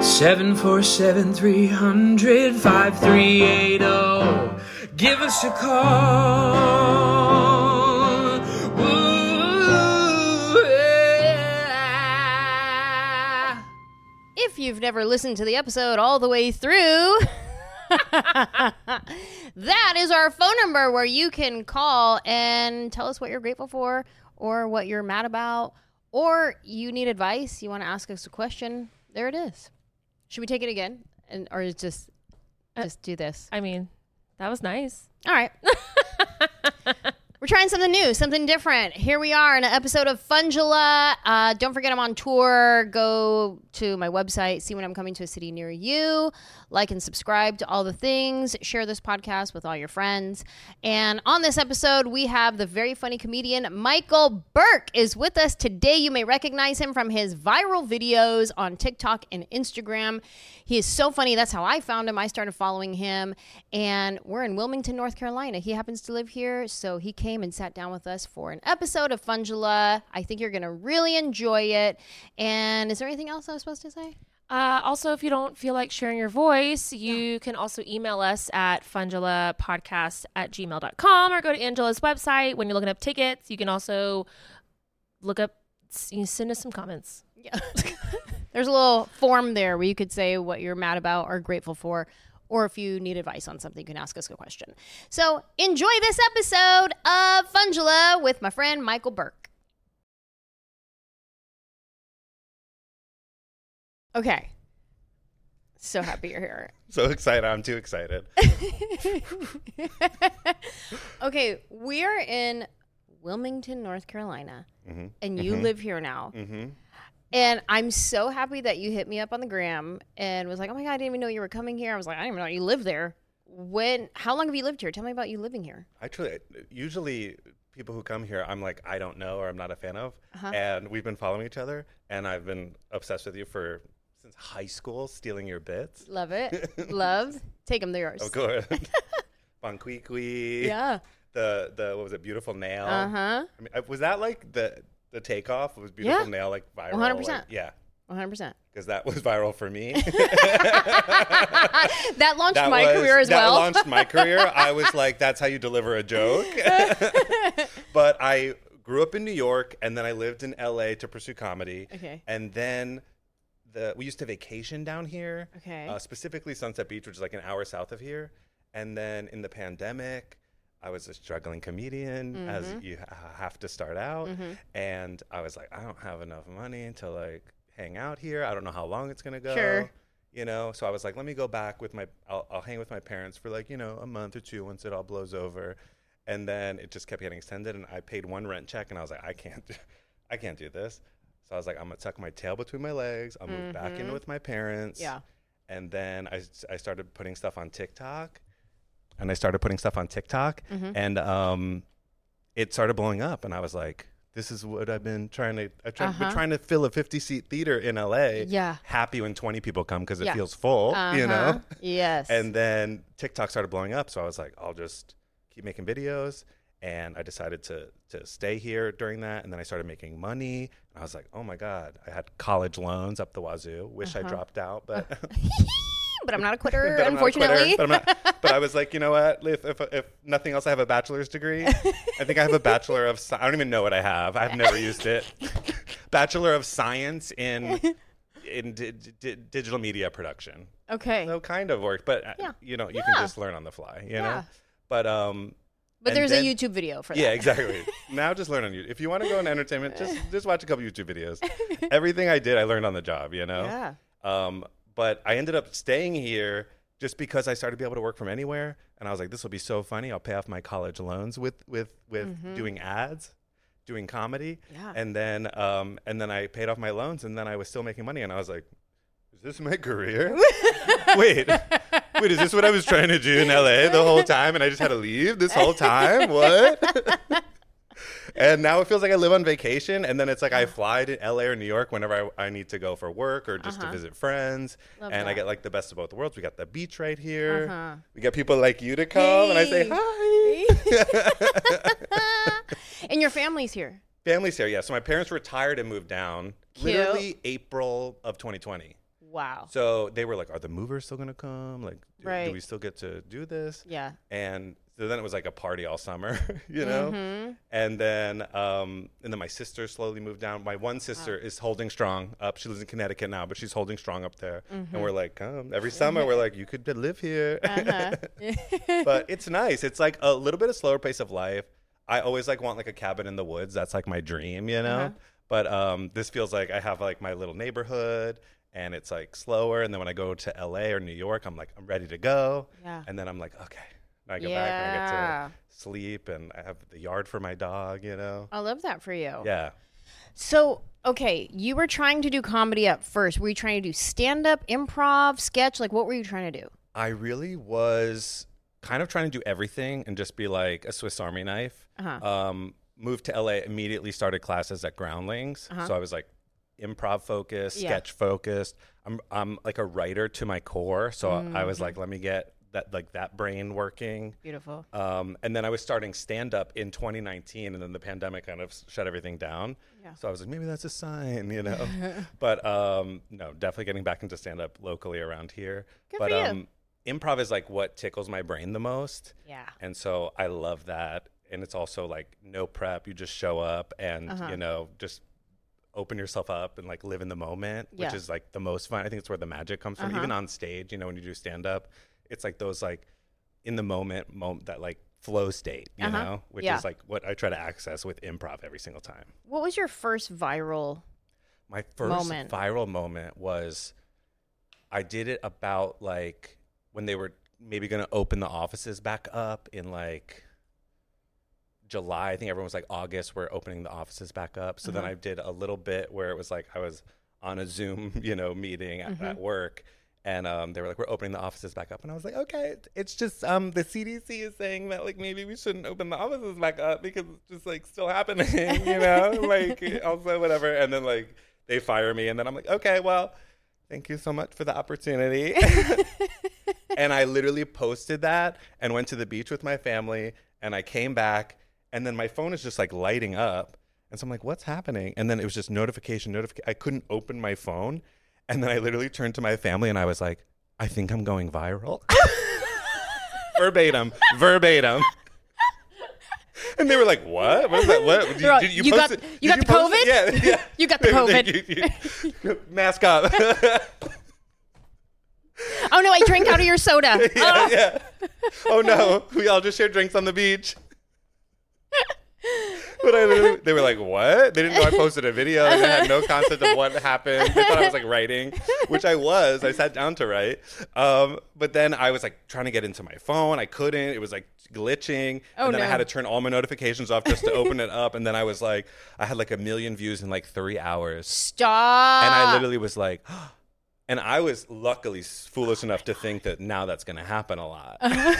747-300-5380. Give us a call. Ooh, yeah. If you've never listened to the episode all the way through, that is our phone number where you can call and tell us what you're grateful for or what you're mad about, or you need advice, you want to ask us a question. There it is. Should we take it again? Or just do this? I mean, that was nice. All right. We're trying something new, something different. Here we are in an episode of Fungula. Don't forget I'm on tour. Go to my website, see when I'm coming to a city near you. Like and subscribe to all the things. Share this podcast with all your friends. And on this episode, we have the very funny comedian Michael Burke is with us today. You may recognize him from his viral videos on TikTok and Instagram. He is so funny. That's how I found him. I started following him. And we're in Wilmington, North Carolina. He happens to live here, so he came and sat down with us for an episode of Fungula. I think you're going to really enjoy it. And is there anything else I was supposed to say? Also, if you don't feel like sharing your voice, you can also email us at fungulapodcast@gmail.com or go to Angela's website. When you're looking up tickets, you can also send us some comments. Yeah. There's a little form there where you could say what you're mad about or grateful for, or if you need advice on something, you can ask us a question. So enjoy this episode of Fungula with my friend Michael Burke. Okay. So happy you're here. So excited. I'm too excited. Okay, we are in Wilmington, North Carolina, and you live here now. And I'm so happy that you hit me up on the gram and was like, oh my God, I didn't even know you were coming here. I was like, I didn't even know you lived there. How long have you lived here? Tell me about you living here. Actually, usually people who come here, I'm like, I don't know or I'm not a fan of. And we've been following each other, and I've been obsessed with you since high school, stealing your bits. Love it. Love. Take them, they're yours. Oh, good. Bonquiqui. Yeah. The what was it, Beautiful Nail? Uh-huh. I mean, was that like the takeoff? Was Beautiful Nail like viral? 100%. Like, yeah. 100%. Because that was viral for me. That launched my career as well. That launched my career. I was like, that's how you deliver a joke. But I grew up in New York, and then I lived in LA to pursue comedy. Okay. And then we used to vacation down here. Okay. Specifically Sunset Beach, which is like an hour south of here. And then in the pandemic, I was a struggling comedian, as you have to start out. And I was like, I don't have enough money to like hang out here. I don't know how long it's going to go. Sure. You know, so I was like, let me go back with I'll hang with my parents for like, a month or two once it all blows over. And then it just kept getting extended, and I paid one rent check, and I was like, I can't do this. So I was like, I'm going to tuck my tail between my legs. I'll move back in with my parents. Yeah. And then I started putting stuff on TikTok. And it started blowing up. And I was like, this is what I've been trying to fill a 50-seat theater in LA. Yeah. Happy when 20 people come because it feels full, Yes. And then TikTok started blowing up. So I was like, I'll just keep making videos. And I decided to stay here during that. And then I started making money. And I was like, oh my God, I had college loans up the wazoo. Wish I dropped out, but but I'm not a quitter, unfortunately. But I was like, you know what? If nothing else, I have a bachelor's degree. I think I have a bachelor of I don't even know what I have. I've never used it. Bachelor of Science in digital media production. Okay. So kind of worked, but you can just learn on the fly, you know. But there's a YouTube video for that. Yeah, exactly. Now just learn on YouTube. If you want to go in entertainment, just watch a couple YouTube videos. Everything I did, I learned on the job, Yeah. But I ended up staying here just because I started to be able to work from anywhere. And I was like, this will be so funny. I'll pay off my college loans with doing ads, doing comedy. Yeah. And then I paid off my loans, and then I was still making money. And I was like, is this my career? Wait, is this what I was trying to do in LA the whole time? And I just had to leave this whole time? What? And now it feels like I live on vacation, and then it's like I fly to LA or New York whenever I need to go for work or just to visit friends. Love and that. I get like the best of both worlds. We got the beach right here. We got people like you to come, and I say hi. And your family's here. Family's here, yeah. So my parents retired and moved down Cute. literally April of 2020. Wow. So they were like, are the movers still going to come? Like, Right. do we still get to do this? Yeah. And so then it was like a party all summer, you know? Mm-hmm. And then my sister slowly moved down. My one sister is holding strong up. She lives in Connecticut now, but she's holding strong up there. Mm-hmm. And we're like, come. Every summer, we're like, you could live here. Uh-huh. But it's nice. It's like a little bit of slower pace of life. I always like want like a cabin in the woods. That's like my dream, you know? Uh-huh. But this feels like I have like my little neighborhood and it's like slower. And then when I go to LA or New York, I'm like, I'm ready to go. Yeah. And then I'm like, okay. Now I go back and I get Yeah. to sleep and I have the yard for my dog, you know? I love that for you. Yeah. So, okay, you were trying to do comedy at first. Were you trying to do stand-up, improv, sketch? Like, what were you trying to do? I really was kind of trying to do everything and just be like a Swiss Army knife. Uh-huh. Moved to LA, immediately started classes at Groundlings. Uh-huh. So I was like improv focused, Yeah. sketch focused. I'm like a writer to my core. So I was like, let me get that brain working. Beautiful. And then I was starting stand up in 2019 and then the pandemic kind of shut everything down. Yeah. So I was like, maybe that's a sign, you know? But no, definitely getting back into stand up locally around here. Good But for you. improv is like what tickles my brain the most. Yeah. And so I love that. And it's also like no prep. You just show up and, you know, just open yourself up and like live in the moment, which Yeah. is like the most fun. I think it's where the magic comes from. Even on stage, you know, when you do stand up, it's like those like in the moment that like flow state, you know, which Yeah. is like what I try to access with improv every single time. What was your first viral? My first Moment. viral moment was I did it about like when they were maybe going to open the offices back up in like July. I think everyone was like August, we're opening the offices back up. So then I did a little bit where it was like I was on a Zoom, you know, meeting at work. And they were like, we're opening the offices back up. And I was like, okay, it's just the CDC is saying that like maybe we shouldn't open the offices back up because it's just like still happening, you know, like also whatever. And then like they fire me. And then I'm like, okay, well, thank you so much for the opportunity. And I literally posted that and went to the beach with my family. And I came back and then my phone is just like lighting up. And so I'm like, what's happening? And then it was just notification. I couldn't open my phone. And then I literally turned to my family and I was like, I think I'm going viral. verbatim. And they were like, what? What is that? What? They're like, you got post it? the Did you post COVID? it? Yeah. You got the COVID. Mask up. Oh no, I drank out of your soda. yeah. Oh no, we all just shared drinks on the beach. But they were like, what? They didn't know I posted a video. They had no concept of what happened. They thought I was like writing, which I was. I sat down to write. But then I was like trying to get into my phone. I couldn't. It was like glitching. Oh, and then I no. had to turn all my notifications off just to open it up. And then I was like, I had like 1 million views in like 3 hours. Stop. And I literally was like, and I was luckily foolish enough to think that now that's going to happen a lot.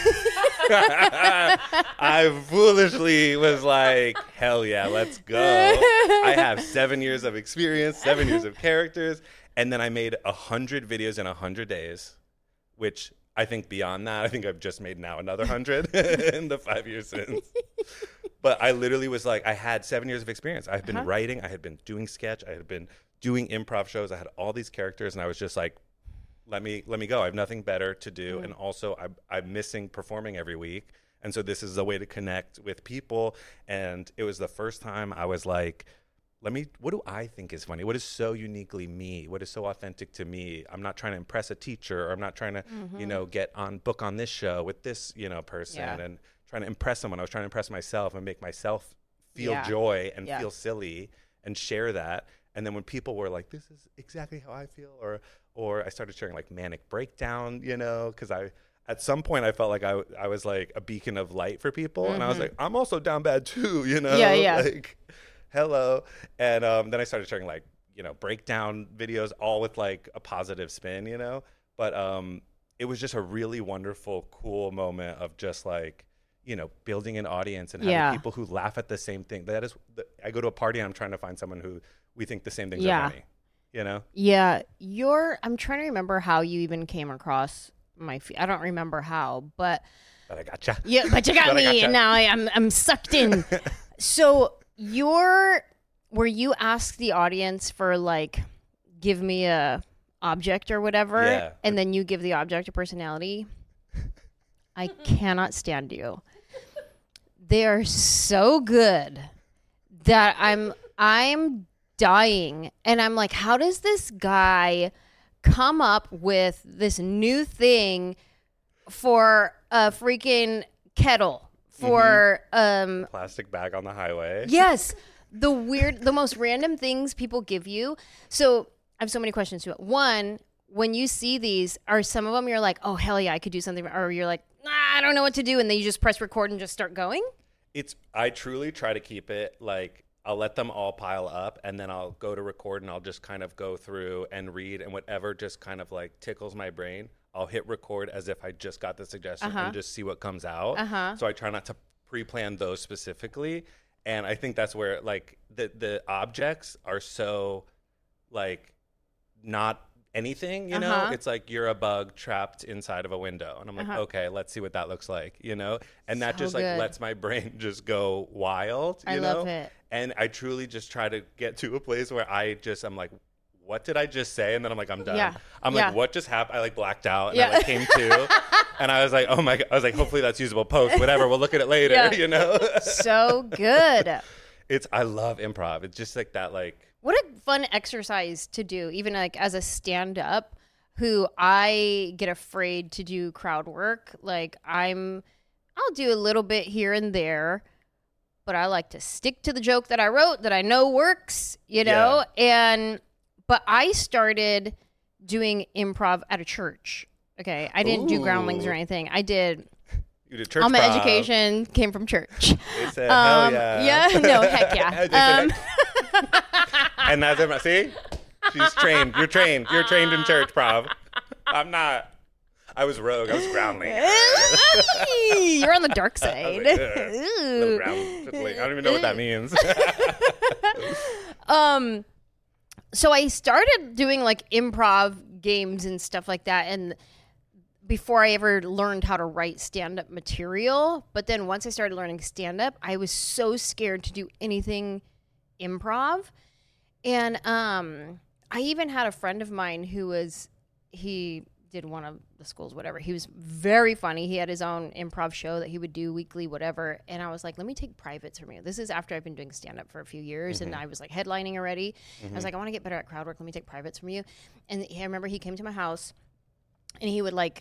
I foolishly was like, hell yeah, let's go. I have 7 years of experience, 7 years of characters. And then I made 100 videos in 100 days, which I think beyond that, I think I've just made now another 100 in the 5 years since. But I literally was like, I had 7 years of experience. I had been writing. I had been doing sketch. I had been doing improv shows. I had all these characters. And I was just like, let me go. I have nothing better to do. And also I'm missing performing every week. And so this is a way to connect with people. And it was the first time I was like, what do I think is funny? What is so uniquely me? What is so authentic to me? I'm not trying to impress a teacher, or I'm not trying to, get book on this show with this, person and trying to impress someone. I was trying to impress myself and make myself feel joy and feel silly and share that. And then when people were like, this is exactly how I feel, or I started sharing like manic breakdown, because at some point I felt like I was like a beacon of light for people. And I was like, I'm also down bad too, Yeah. like, hello. And then I started sharing like, breakdown videos, all with like a positive spin, but it was just a really wonderful, cool moment of just like, building an audience and having people who laugh at the same thing. I go to a party and I'm trying to find someone who we think the same things are funny, Yeah. I'm trying to remember how you even came across my feed. I don't remember how, but I gotcha. yeah, but you got But I me, gotcha. and now I'm sucked in. So were you asked the audience for like, give me a object or whatever, Yeah. and then you give the object a personality. I cannot stand you. They are so good that I'm dying, and I'm like, how does this guy come up with this new thing for a freaking kettle for Plastic bag on the highway. yes, the most random things people give you. So I have so many questions to it. One, when you see these, are some of them you're like, oh hell yeah, I could do something, or you're like, I don't know what to do, and then you just press record and just start going? I truly try to keep it like, I'll let them all pile up, and then I'll go to record, and I'll just kind of go through and read, and whatever just kind of like tickles my brain, I'll hit record as if I just got the suggestion and just see what comes out. So I try not to pre-plan those specifically. And I think that's where like the objects are so like not anything, you know? It's like you're a bug trapped inside of a window. And I'm like, okay, let's see what that looks like, you know? And that So just like good. lets my brain just go wild, you know? love it. And I truly just try to get to a place where I'm like, what did I just say? And then I'm like, I'm done. Yeah. I'm Yeah. like, what just happened? I like blacked out and Yeah. I like came to, and I was like, oh my God. I was like, hopefully that's usable post, whatever. We'll look at it later, Yeah. you know? So good. I love improv. It's just like that, like, What a fun exercise to do, even like as a stand-up who I get afraid to do crowd work. Like I'll do a little bit here and there, but I like to stick to the joke that I wrote that I know works, you know? But I started doing improv at a church. Okay. I didn't do groundlings or anything. I did you did church all my prov. education came from church. They said, hell yeah. Yeah, no, heck yeah. They said, and that's it. See? She's trained. You're trained. You're trained in church prov. I'm not. I was rogue. I was groundling. You're on the dark I side. was like, little ground. Just like, I don't even know what that means. So I started doing like improv games and stuff like that, and before I ever learned how to write stand-up material. But then once I started learning stand-up, I was so scared to do anything improv. And I even had a friend of mine he did one of the schools, whatever. He was very funny. He had his own improv show that he would do weekly, whatever. And I was like, let me take privates from you. This is after I've been doing stand-up for a few years, and I was like headlining already. I was like, I want to get better at crowd work. Let me take privates from you. And I remember he came to my house, and he would like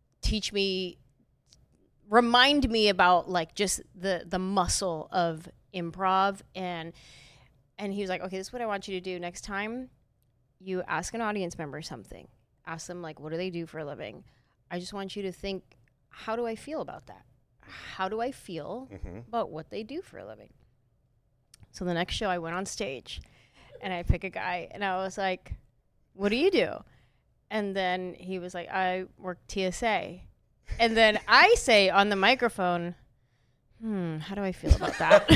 remind me about like just the muscle of improv. And he was like, okay, this is what I want you to do next time. You ask an audience member something. Ask them, like, what do they do for a living? I just want you to think, how do I feel about that? How do I feel about what they do for a living? So the next show I went on stage, and I pick a guy, and I was like, what do you do? And then he was like, I work TSA. And then I say on the microphone, how do I feel about that?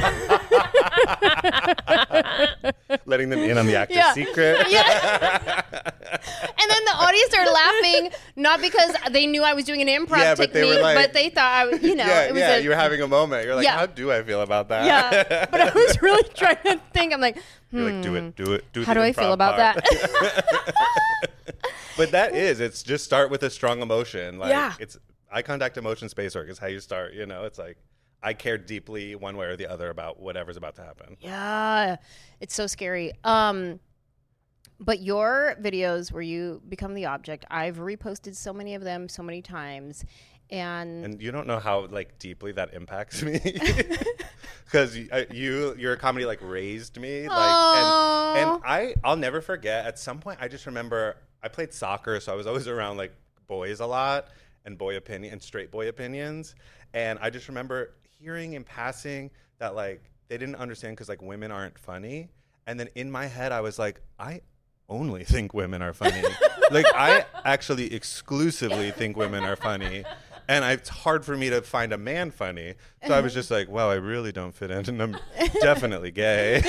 Letting them in on the actor's secret. Yeah. And then the audience started laughing, not because they knew I was doing an improv but they technique, were like- but they thought I was, You were having a moment. You're like, Yeah. how do I feel about that? yeah. But I was really trying to think. I'm like, You're like, do it. how the do I feel improv about part. that? But it's just start with a strong emotion. Like, Yeah. it's eye contact emotion space work is how you start. You know, it's like, I care deeply one way or the other about whatever's about to happen. Yeah, it's so scary. But your videos where you become the object, I've reposted so many of them so many times, and you don't know how like deeply that impacts me, because your comedy like raised me, like, and I'll never forget. At some point, I just remember I played soccer, so I was always around like boys a lot and straight boy opinions, and I just remember hearing in passing that like they didn't understand because like women aren't funny, and then in my head I was like, I only think women are funny. Like I actually exclusively think women are funny, and it's hard for me to find a man funny. So I was just like, wow, I really don't fit in, and I'm definitely gay.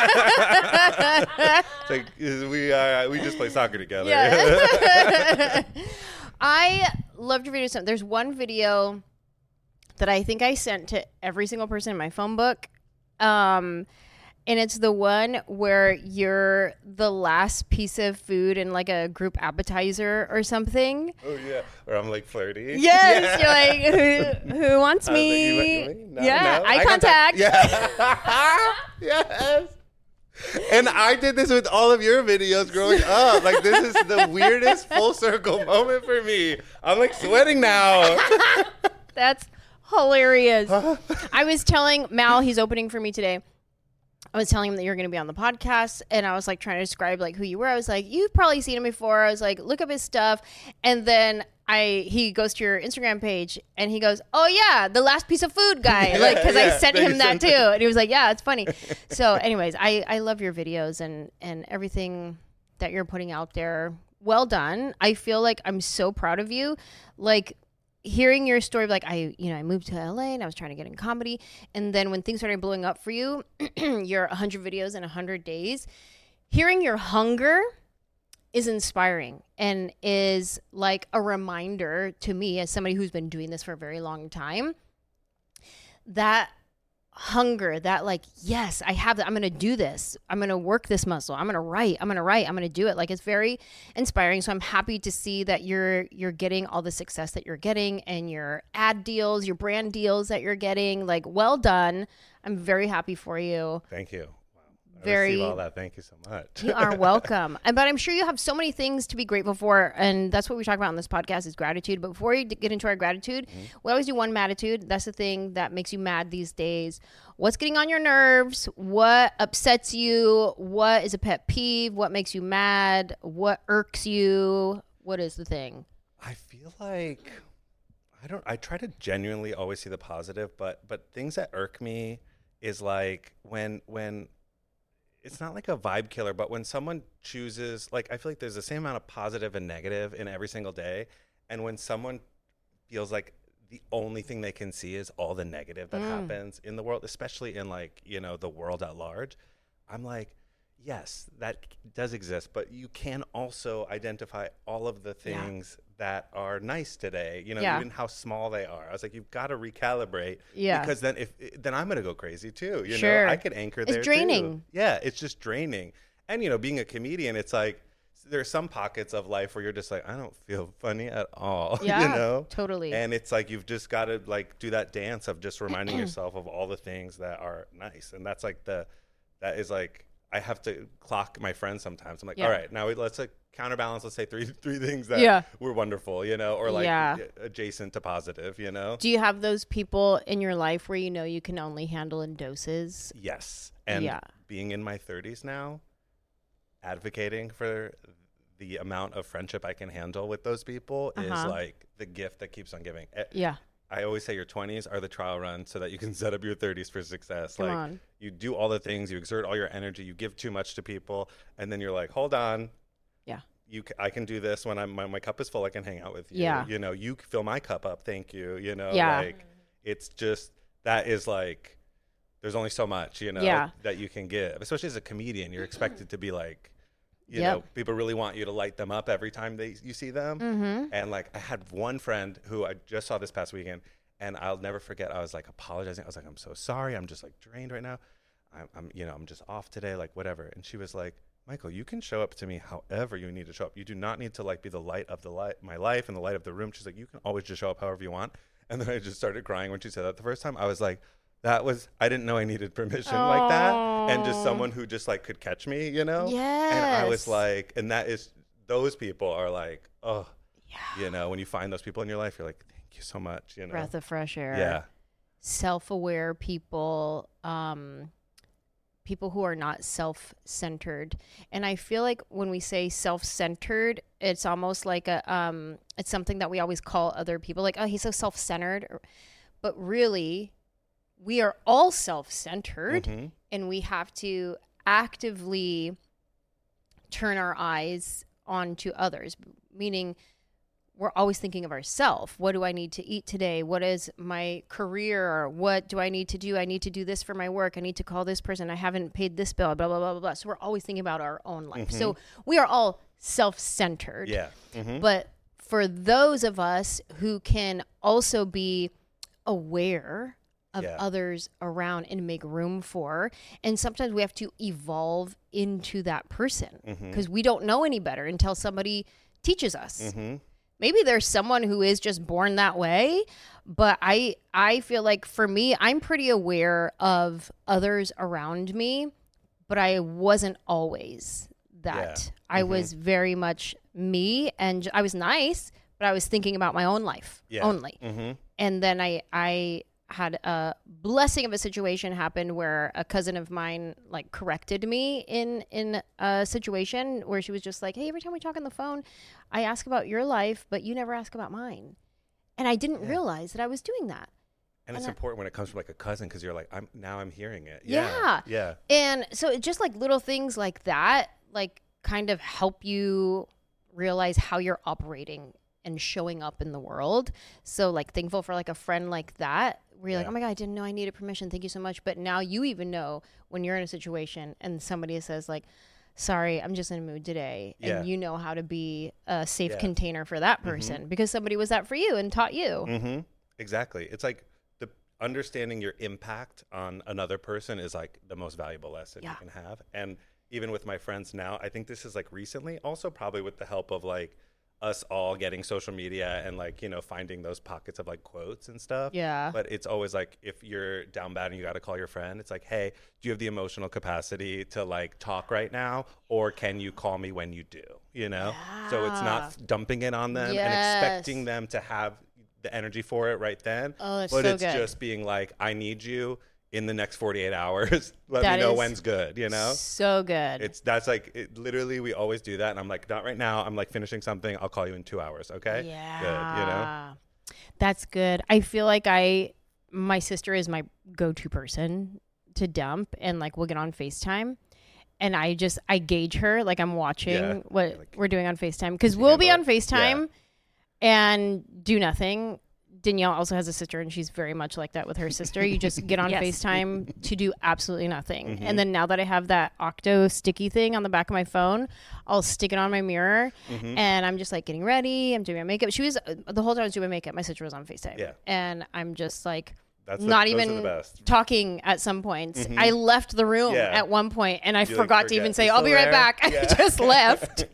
It's like we just play soccer together. Yeah. I loved your videos. There's one video that I think I sent to every single person in my phone book. And and it's the one where you're the last piece of food in like a group appetizer or something. Oh yeah, or I'm like flirty. Yes, you're like, who wants I was like, me? you want me? No, Yeah, no. eye contact. Yeah. Yes. And I did this with all of your videos growing up. Like, this is the weirdest full circle moment for me. I'm like sweating now. That's hilarious. I was telling Mal, he's opening for me today. I was telling him that you're going to be on the podcast, and I was like trying to describe like who you were. I was like, you've probably seen him before. I was like, look up his stuff, and then he goes to your Instagram page, and he goes, oh yeah, the last piece of food guy, Yeah, like because I sent they him that sent too, and he was like, yeah, it's funny. So, anyways, I love your videos and everything that you're putting out there. Well done. I feel like I'm so proud of you. Like, hearing your story of like I moved to LA and I was trying to get in comedy, and then when things started blowing up for you, your 100 videos in 100 days, hearing your hunger is inspiring and is like a reminder to me as somebody who's been doing this for a very long time, that hunger, that like, yes, I have that. I'm going to do this. I'm going to work this muscle. I'm going to write. I'm going to do it. Like, it's very inspiring. So I'm happy to see that you're getting all the success that you're getting, and your ad deals, your brand deals that you're getting. Like, well done. I'm very happy for you. Thank you. I Very- receive all that. Thank you so much. You are welcome. But I'm sure you have so many things to be grateful for. And that's what we talk about on this podcast is gratitude. But before we get into our gratitude, we always do one matitude. That's the thing that makes you mad these days. What's getting on your nerves? What upsets you? What is a pet peeve? What makes you mad? What irks you? What is the thing? I feel like I try to genuinely always see the positive, but things that irk me is like when it's not like a vibe killer, but when someone chooses, like, I feel like there's the same amount of positive and negative in every single day. And when someone feels like the only thing they can see is all the negative that happens in the world, especially in like, the world at large, I'm like, yes, that does exist, but you can also identify all of the things that are nice today, even how small they are. I was like, you've got to recalibrate, because then I'm going to go crazy too. Sure. I could anchor there. It's draining. Too. Yeah, it's just draining. And being a comedian, it's like there's some pockets of life where you're just like, I don't feel funny at all. Yeah, totally. And it's like you've just got to like do that dance of just reminding yourself of all the things that are nice, and that's like that is like. I have to clock my friends sometimes. I'm like, all right, now let's like counterbalance. Let's say three things that were wonderful, or like adjacent to positive, Do you have those people in your life where you can only handle in doses? Yes. And being in my 30s now, advocating for the amount of friendship I can handle with those people is like the gift that keeps on giving. Yeah. I always say your 20s are the trial run so that you can set up your 30s for success. Come like on. You do all the things, you exert all your energy, you give too much to people, and then you're like, hold on. Yeah. I can do this when my cup is full. I can hang out with you. Yeah. You fill my cup up. Thank you. Yeah. Like it's just, that is like, there's only so much, that you can give, especially as a comedian. You're expected to be like, people really want you to light them up every time you see them. Mm-hmm. And like, I had one friend who I just saw this past weekend, and I'll never forget. I was like apologizing. I was like, I'm so sorry. I'm just like drained right now. I'm just off today, like whatever. And she was like, Michael, you can show up to me however you need to show up. You do not need to like be the light of my life and the light of the room. She's like, you can always just show up however you want. And then I just started crying when she said that the first time. I was like, I didn't know I needed permission like that. And just someone who just like could catch me, Yes. And I was like, and those people are like, oh, when you find those people in your life, you're like, thank you so much, Breath of fresh air. Yeah. Self-aware people, people who are not self-centered. And I feel like when we say self-centered, it's almost like it's something that we always call other people like, oh, he's so self-centered. But really, we are all self-centered, and we have to actively turn our eyes onto others, meaning we're always thinking of ourselves. What do I need to eat today? What is my career? What do I need to do? I need to do this for my work. I need to call this person. I haven't paid this bill, blah, blah, blah, blah, blah. So we're always thinking about our own life. So we are all self-centered. Yeah. But for those of us who can also be aware of Yeah. others around and make room for. And sometimes we have to evolve into that person because we don't know any better until somebody teaches us. Maybe there's someone who is just born that way, but I feel like for me, I'm pretty aware of others around me, but I wasn't always that. Yeah. I was very much me, and I was nice, but I was thinking about my own life only. And then I had a blessing of a situation happen where a cousin of mine like corrected me in a situation where she was just like, hey, every time we talk on the phone, I ask about your life, but you never ask about mine. And I didn't realize that I was doing that. And it's important when it comes from like a cousin because you're like, I'm hearing it. Yeah. Yeah. And so it just like little things like that, like kind of help you realize how you're operating and showing up in the world. So like thankful for like a friend like that where you're like, oh my God, I didn't know I needed permission. Thank you so much. But now you even know when you're in a situation and somebody says like, sorry, I'm just in a mood today. And you know how to be a safe container for that person because somebody was that for you and taught you. Exactly. It's like the understanding your impact on another person is like the most valuable lesson you can have. And even with my friends now, I think this is like recently also probably with the help of like us all getting social media and like, you know, finding those pockets of like quotes and stuff. Yeah. But it's always like, if you're down bad and you got to call your friend, it's like, hey, do you have the emotional capacity to like talk right now? Or can you call me when you do, you know? So it's not dumping it on them and expecting them to have the energy for it right then. Oh, that's but so it's good. just being like, I need you in the next 48 hours. Let That me know is when's good, you know? So good. That's like, literally, we always do that. And I'm like, not right now. I'm like finishing something. I'll call you in 2 hours. Okay. Yeah. Good. You know? That's good. I feel like my sister is my go-to person to dump and like we'll get on FaceTime and I gauge her. Like I'm watching what we're doing on FaceTime because we'll be on FaceTime and do nothing. Danielle also has a sister and she's very much like that with her sister. You just get on FaceTime to do absolutely nothing. And then now that I have that Octo sticky thing on the back of my phone, I'll stick it on my mirror and I'm just like getting ready. I'm doing my makeup. She was the whole time I was doing my makeup, my sister was on FaceTime. Yeah. And I'm just like not even talking at some points. I left the room at one point and I forgot to even say, I'll be right back. I just left.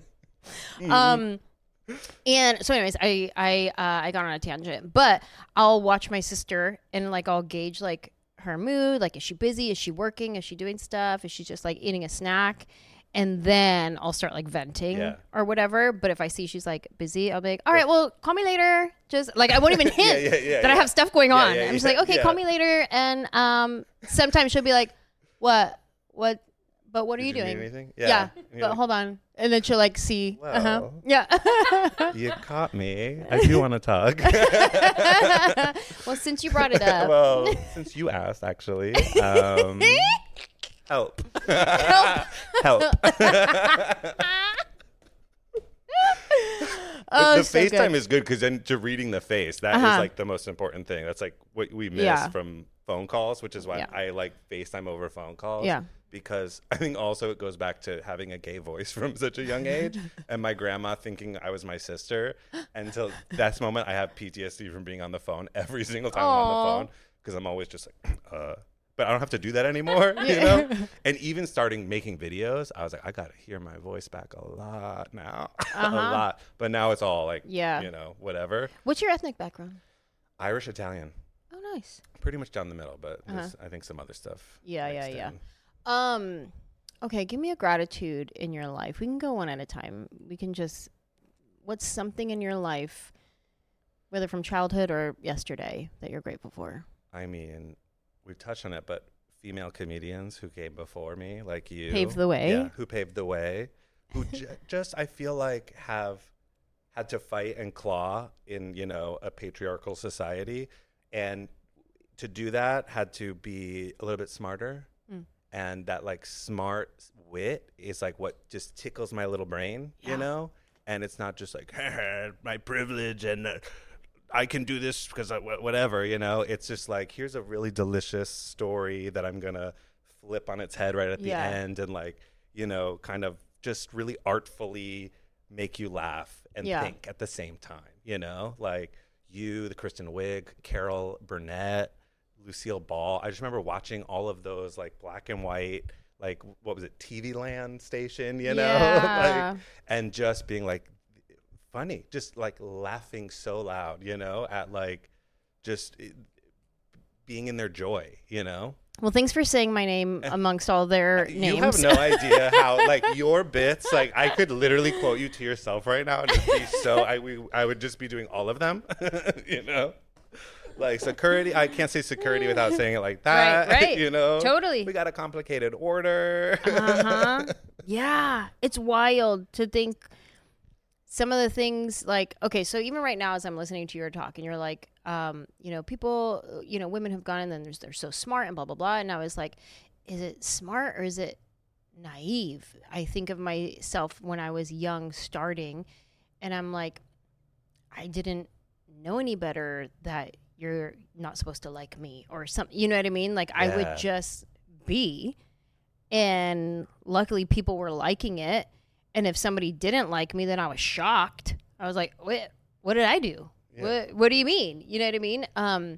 And so anyways, I got on a tangent, but I'll watch my sister and like I'll gauge like her mood. Like, is she busy? Is she working? Is she doing stuff? Is she just like eating a snack? And then I'll start like venting or whatever. But if I see she's like busy, I'll be like, all right, well, call me later. Just like, I won't even hint that I have stuff going on. I'm just like, okay, call me later. And sometimes she'll be like, what, but what are you doing? Anything? Yeah. But hold on. And then she'll like see. Well, Yeah. You caught me. I do want to talk. Well, since you brought it up. Well, since you asked, actually. Help. Help. Oh, the so FaceTime good. is good because then to reading the face, that is like the most important thing. That's like what we miss from phone calls, which is why I like FaceTime over phone calls. Yeah. Because I think also it goes back to having a gay voice from such a young age and my grandma thinking I was my sister. Until that moment, I have PTSD from being on the phone every single time I'm on the phone because I'm always just like, but I don't have to do that anymore, you know? And even starting making videos, I was like, I got to hear my voice back a lot now. A lot. But now it's all like, you know, whatever. What's your ethnic background? Irish, Italian. Oh, nice. Pretty much down the middle, but there's, I think, some other stuff. Yeah. Okay, give me a gratitude in your life. We can go one at a time. We can just, what's something in your life, whether from childhood or yesterday, that you're grateful for? I mean, we've touched on it, but female comedians who came before me, like you. Paved the way. Yeah, who paved the way. Who just, I feel like, have had to fight and claw in, you know, a patriarchal society. And to do that had to be a little bit smarter. And that like smart wit is like what just tickles my little brain, you know? And it's not just like, my privilege and I can do this because whatever, you know? It's just like, here's a really delicious story that I'm going to flip on its head right at the end and like, you know, kind of just really artfully make you laugh and think at the same time, you know? Like you, the Kristen Wiig, Carol Burnett, Lucille Ball. I just remember watching all of those like black and white, like what was it, TV Land station, you know, Yeah. like, and just being like funny, just like laughing so loud, you know, at like just being in their joy, you know. Well, thanks for saying my name amongst all their names. You have no idea how like your bits, like I could literally quote you to yourself right now and it'd be so I would just be doing all of them, you know. Like security, I can't say security without saying it like that. Right. You know, Totally. We got a complicated order. Yeah, it's wild to think some of the things like, okay, so even right now as I'm listening to your talk and you're like, you know, people, you know, women have gone and then they're so smart and blah, blah, blah. And I was like, is it smart or is it naive? I think of myself when I was young starting and I'm like, I didn't know any better that you're not supposed to like me or something. You know what I mean? Like I would just be. And luckily people were liking it. And if somebody didn't like me, then I was shocked. I was like, what did I do? Yeah. What do you mean? You know what I mean?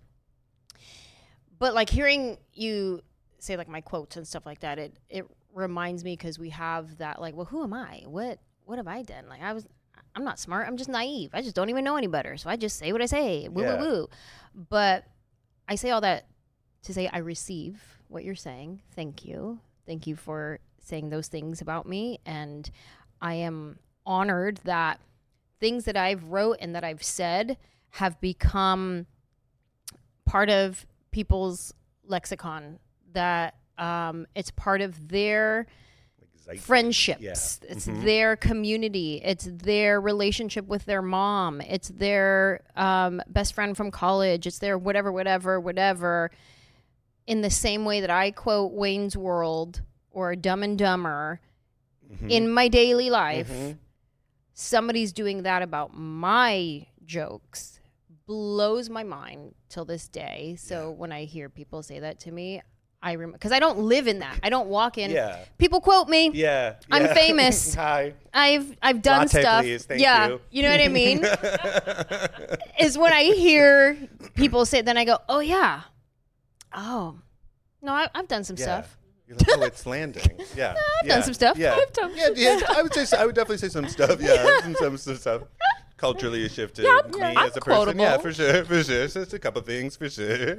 But like hearing you say like my quotes and stuff like that, it reminds me because we have that like, well, who am I? What have I done? Like I'm not smart. I'm just naive. I just don't even know any better. So I just say what I say. Woo, woo, woo. But I say all that to say I receive what you're saying. Thank you. Thank you for saying those things about me. And I am honored that things that I've wrote and that I've said have become part of people's lexicon, that it's part of their friendships. It's their community. It's their relationship with their mom. It's their best friend from college. It's their whatever. In the same way that I quote Wayne's World or Dumb and Dumber in my daily life, somebody's doing that about my jokes. Blows my mind till this day. So when I hear people say that to me, I remember, because I don't live in that. I don't walk in. Yeah. People quote me. Yeah. I'm famous. Hi. I've done Latte, stuff. please. Thank yeah. you. You know what I mean? Is when I hear people say, then I go, oh yeah. Oh. No, I've done some stuff. You're like, oh, it's landing. Yeah. I've done some stuff. Yeah. I've done Yeah, I would say. I would definitely say some stuff. Yeah, some stuff. Culturally shifted me I'm as a person. quotable. Yeah, for sure. So it's a couple things for sure.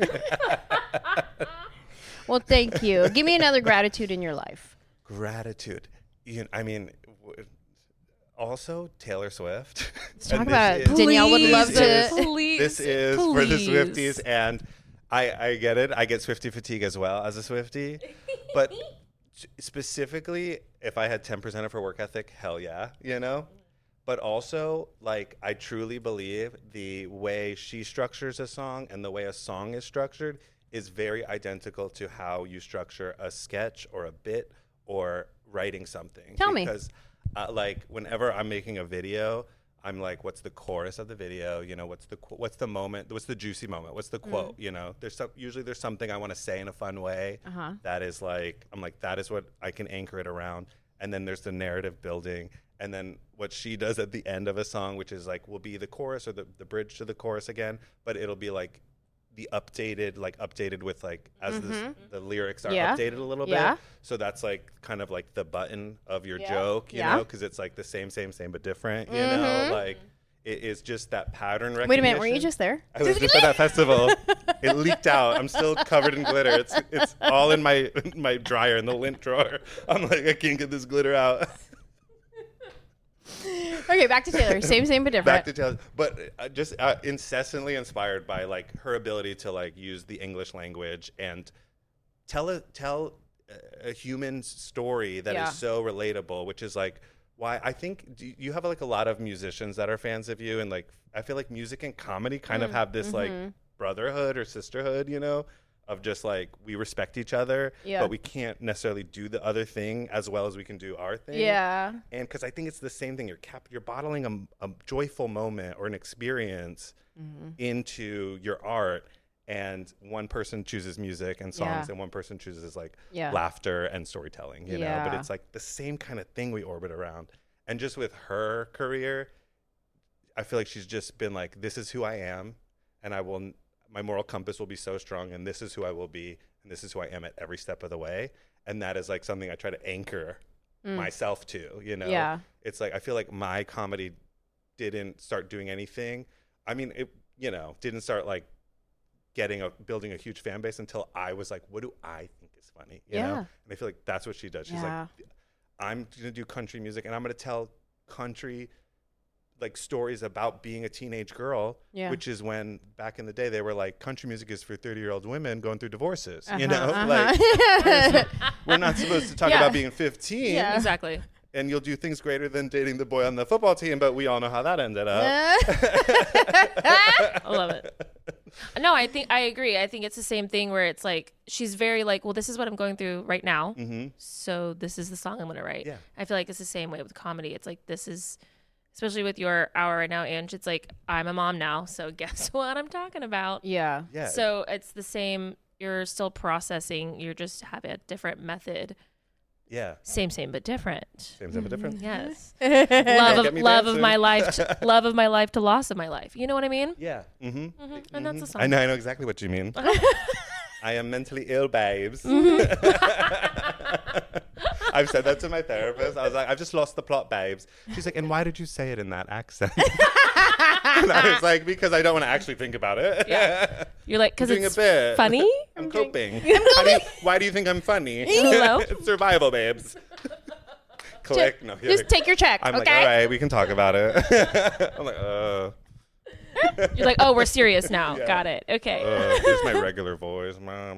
Well, thank you. Give me another gratitude in your life. Gratitude. I mean, also Taylor Swift. Let's talk about it. Danielle would love to. Please, This is for the Swifties, and I get it. I get Swiftie fatigue as well as a Swiftie, but specifically, if I had 10% of her work ethic, hell yeah, you know. But also, like, I truly believe the way she structures a song and the way a song is structured is very identical to how you structure a sketch or a bit or writing something. Tell me. Because, like, whenever I'm making a video, I'm like, what's the chorus of the video? You know, what's the moment? What's the juicy moment? What's the quote? You know, usually there's something I want to say in a fun way that is like, I'm like, that is what I can anchor it around. And then there's the narrative building. And then what she does at the end of a song, which is like, will be the chorus or the bridge to the chorus again, but it'll be like the updated with like, as the lyrics are updated a little bit. So that's like kind of like the button of your joke, you know, because it's like the same, but different, you know, like it is just that pattern recognition. Wait a minute, were you just there? I was just at that festival. It leaked out. I'm still covered in glitter. It's all in my dryer in the lint drawer. I'm like, I can't get this glitter out. Okay, back to Taylor. Same, but different. Back to Taylor, but just incessantly inspired by like her ability to like use the English language and tell a human story that is so relatable, which is like why I think you have like a lot of musicians that are fans of you, and like I feel like music and comedy kind of have this like brotherhood or sisterhood, you know, of just like we respect each other, but we can't necessarily do the other thing as well as we can do our thing. Yeah. And because I think it's the same thing. You're bottling a joyful moment or an experience into your art, and one person chooses music and songs, and one person chooses like laughter and storytelling, you know. But it's like the same kind of thing we orbit around. And just with her career, I feel like she's just been like, this is who I am, and I will my moral compass will be so strong, and this is who I will be, and this is who I am at every step of the way. And that is like something I try to anchor myself to, you know? Yeah. It's like, I feel like my comedy didn't start doing anything. I mean, it, you know, didn't start like building a huge fan base until I was like, what do I think is funny? You know? And I feel like that's what she does. She's like, I'm going to do country music, and I'm going to tell country like stories about being a teenage girl, which is when back in the day they were like, country music is for 30-year-old women going through divorces, you know? Like we're not supposed to talk about being 15. Yeah. Exactly. And you'll do things greater than dating the boy on the football team, but we all know how that ended up. I love it. No, I agree. I think it's the same thing where it's like, she's very like, well, this is what I'm going through right now. So this is the song I'm going to write. Yeah. I feel like it's the same way with comedy. It's like, this is, especially with your hour right now, Ange, it's like, I'm a mom now, so guess what I'm talking about? Yeah. So it's the same. You're still processing. You just have a different method. Yeah. Same, but different. Same, but different. Yes. love of my life to loss of my life. You know what I mean? Yeah. And that's the song. I know exactly what you mean. I am mentally ill, babes. I've said that to my therapist. I was like, I've just lost the plot, babes. She's like, and why did you say it in that accent? And I was like, because I don't want to actually think about it. Yeah. You're like, because it's funny? I'm coping. Why do you think I'm funny? Hello? It's survival, babes. Click. No, just take your check, I'm okay? like, all right, we can talk about it. I'm like, You're like, oh, we're serious now. Yeah. Got it. Okay. Here's my regular voice.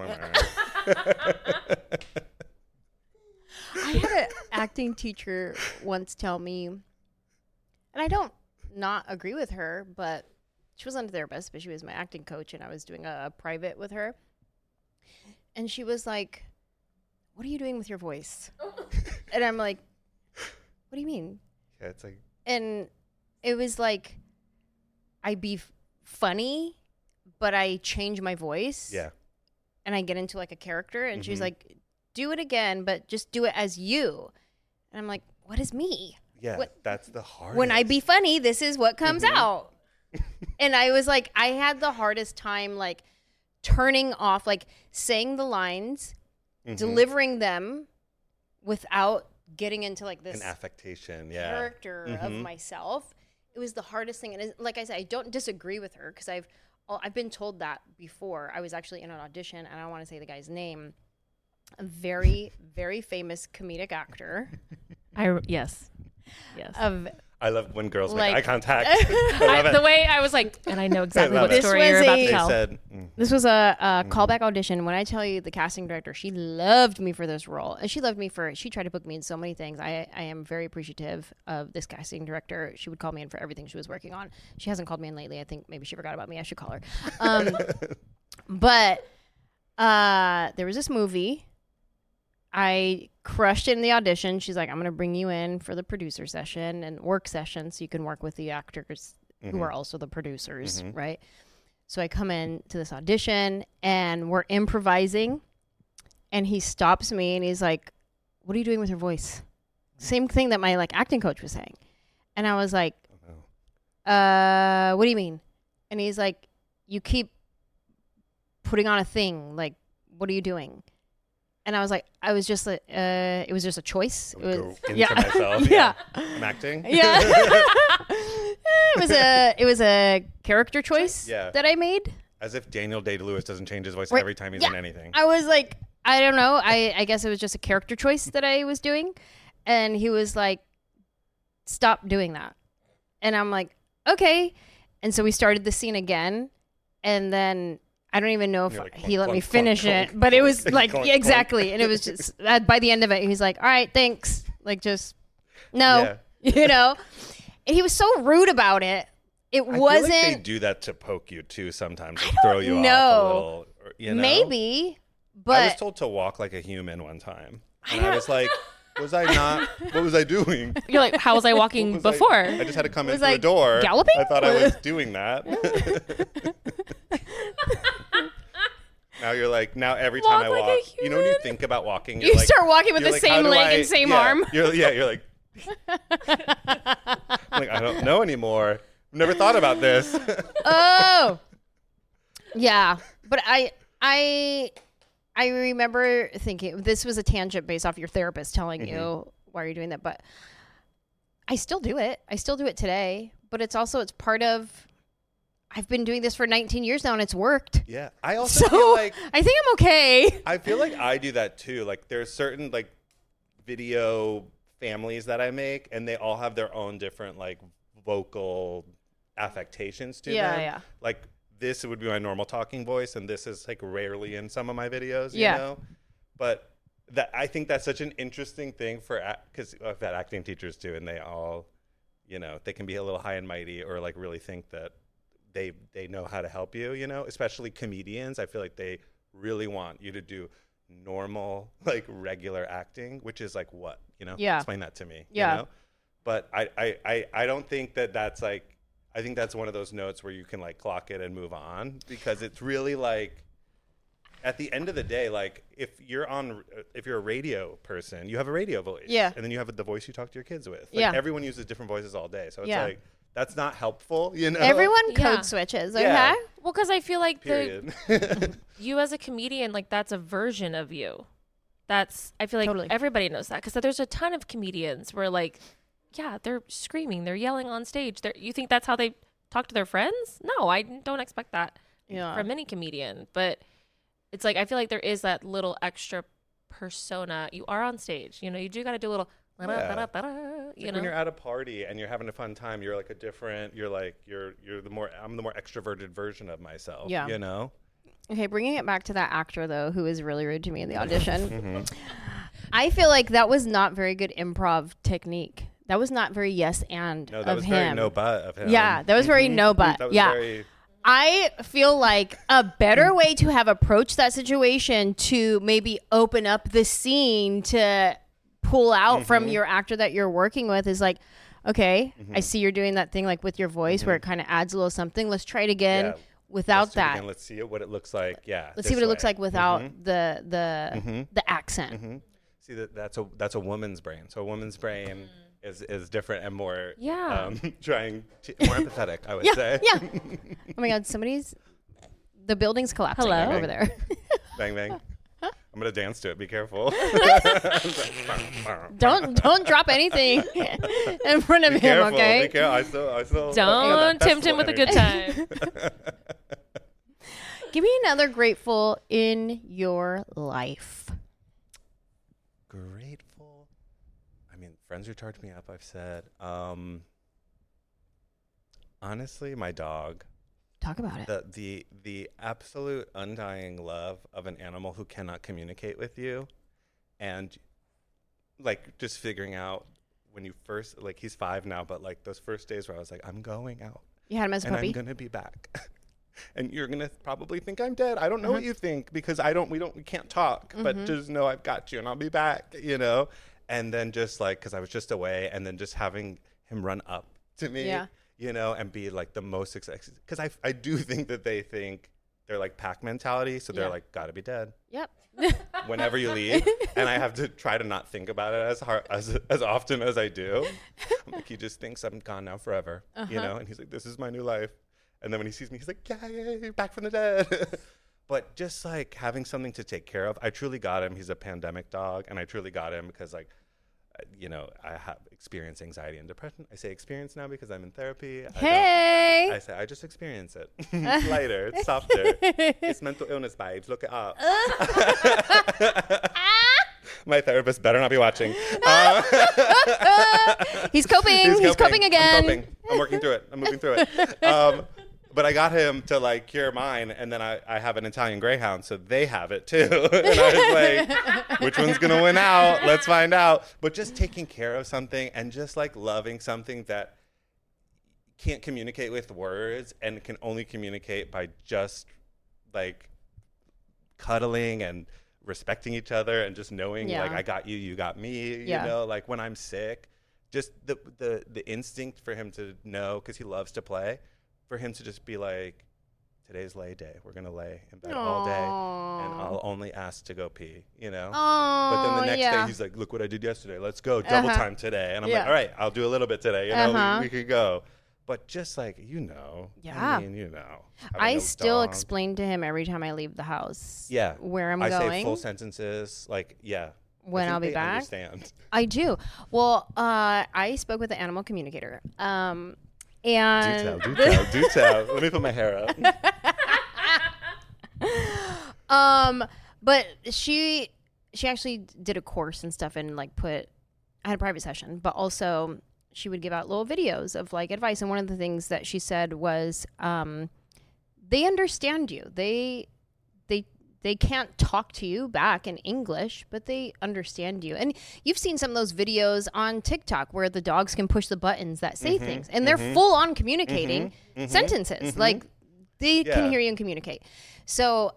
I had an acting teacher once tell me, and I don't not agree with her, but she wasn't a therapist, but she was my acting coach, and I was doing a private with her. And she was like, what are you doing with your voice? And I'm like, what do you mean? Yeah, it's like. And it was like, I be funny, but I change my voice. Yeah. And I get into like a character, and she's like, do it again, but just do it as you. And I'm like, what is me? Yeah, that's the hardest. When I be funny, this is what comes out. And I was like, I had the hardest time like turning off, like saying the lines, delivering them without getting into like this an affectation, character of myself. It was the hardest thing. And like I said, I don't disagree with her because I've been told that before. I was actually in an audition, and I don't want to say the guy's name. A very, very famous comedic actor. Yes. I love when girls make eye contact. The way I was like, and I know exactly what story you're about to tell. This was a callback audition. When I tell you, the casting director, she loved me for this role. And she tried to book me in so many things. I am very appreciative of this casting director. She would call me in for everything she was working on. She hasn't called me in lately. I think maybe she forgot about me. I should call her. But there was this movie. I crushed it in the audition. She's like, I'm going to bring you in for the producer session and work session so you can work with the actors who are also the producers, right? So I come in to this audition, and we're improvising, and he stops me, and he's like, what are you doing with your voice? Same thing that my like acting coach was saying. And I was like, what do you mean? And he's like, you keep putting on a thing. Like, what are you doing? And I was like, it was just a choice. It was go into myself. Yeah. I'm acting. Yeah. it was a character choice that I made. As if Daniel Day-Lewis doesn't change his voice every time he's in anything. I was like, I don't know. I guess it was just a character choice that I was doing. And he was like, stop doing that. And I'm like, okay. And so we started the scene again. And then I don't even know if he let me finish it, but it was like, exactly. And it was just, by the end of it, he's like, all right, thanks. Like, just, no, you know? And he was so rude about it. It wasn't. Feel like they do that to poke you too sometimes, to throw you off a little. You know? Maybe, but. I was told to walk like a human one time. And I was like, was I not? What was I doing? You're like, how was I walking before? I just had to come in through a door. Galloping? I thought I was doing that. Now you're like, now every time I walk, you know when you think about walking, you like, start walking with the like, same leg and same arm. You're like, I'm like, I don't know anymore. I've never thought about this. Oh. Yeah, but I remember thinking this was a tangent based off your therapist telling you why you're doing that, but I still do it. I still do it today, but it's part of. I've been doing this for 19 years now, and it's worked. Yeah, I also feel So like I think I'm okay. I feel like I do that too. Like there's certain like video families that I make, and they all have their own different like vocal affectations to them. Yeah. Like this would be my normal talking voice, and this is like rarely in some of my videos. You Yeah. know, but I think that's such an interesting thing for because I've had acting teachers too, and they all, you know, they can be a little high and mighty or like really think that they know how to help you. You know, especially comedians. I feel like they really want you to do normal, like regular acting, which is like what, you know? Yeah. Explain that to me. Yeah. You know? But I don't think that's like, I think that's one of those notes where you can like clock it and move on, because it's really like, at the end of the day, like if you're a radio person, you have a radio voice. Yeah. And then you have the voice you talk to your kids with. Like Yeah. everyone uses different voices all day. So it's Yeah. like, that's not helpful, you know? Everyone Yeah. code switches, okay? Yeah. Well, because I feel like Period. you as a comedian, like that's a version of you. I feel like Totally. everybody knows that, because there's a ton of comedians where like, yeah, they're screaming, they're yelling on stage. You think that's how they talk to their friends? No, I don't expect that Yeah. from any comedian. But it's like, I feel like there is that little extra persona. You are on stage, you know, you do got to do a little, Like you when know. you're at a party and you're having a fun time, you're like I'm the more extroverted version of myself. Yeah. You know? Okay, bringing it back to that actor, though, who was really rude to me in the audition. Mm-hmm. I feel like that was not very good improv technique. That was not very yes and No, of that was him. very no but of him. Yeah, that was very no but. That was Yeah. very, I feel like a better way to have approached that situation to maybe open up the scene to pull out from your actor that you're working with is like, okay, I see you're doing that thing like with your voice where it kind of adds a little something. Let's try it again Yeah. without let's do it that. again. Let's see what it looks like. Yeah. Let's see what it looks like without the accent. Mm-hmm. See, that's a woman's brain. So a woman's brain is different and more Yeah. more empathetic, I would say. Yeah. Oh my God, the building's collapsing Hello? over there. Bang bang. I'm gonna dance to it. Be careful. Don't drop anything in front of Be him, careful. okay? Be careful. I still. Don't tempt him with a good time. Give me another grateful in your life. Grateful. I mean, friends who charge me up. I've said. Honestly, my dog. Talk about it. The absolute undying love of an animal who cannot communicate with you, and like just figuring out when you first, like, he's 5 now, but like those first days where I was like, I'm going out You had him as a and puppy? I'm gonna be back. And you're gonna probably think I'm dead. I don't know what you think, because we can't talk, but just know I've got you and I'll be back, you know? And then just like, cause I was just away, and then just having him run up to me, Yeah. you know, and be like the most excited. Cause I do think that they think they're like pack mentality. So they're Yeah. like, gotta be dead Yep. whenever you leave. And I have to try to not think about it as often as I do. I'm like, he just thinks I'm gone now forever, you know? And he's like, this is my new life. And then when he sees me, he's like, yay, back from the dead. But just like having something to take care of. I truly got him. He's a pandemic dog. And I truly got him because, like, you know, I have experienced anxiety and depression. I say experience now because I'm in therapy. Hey. I say I just experience it. It's lighter. It's softer. It's mental illness vibes. Look it up. My therapist better not be watching. He's coping. He's coping again. I'm coping. I'm working through it. I'm moving through it. But I got him to like cure mine, and then I have an Italian Greyhound, so they have it too. And I was like, which one's gonna win out? Let's find out. But just taking care of something and just like loving something that can't communicate with words and can only communicate by just like cuddling and respecting each other and just knowing like I got you, you got me, you know, like when I'm sick, just the instinct for him to know, because he loves to play, for him to just be like, today's lay day. We're going to lay in bed all day, and I'll only ask to go pee, you know? But then the next day, he's like, look what I did yesterday. Let's go. Double time today. And I'm like, all right, I'll do a little bit today. You know, we could go. But just like, Yeah. I mean, having I a still dog. explain to him every time I leave the house. Yeah. Where I'm I going. say full sentences. Like, yeah. When I think I'll be they back. Understand. I do. Well, I spoke with the animal communicator. And Do tell. Let me put my hair up. But she actually did a course and stuff and like I had a private session, but also she would give out little videos of like advice. And one of the things that she said was, they understand you. They can't talk to you back in English, but they understand you. And you've seen some of those videos on TikTok where the dogs can push the buttons that say things, and they're full on communicating sentences. Like they can hear you and communicate. So,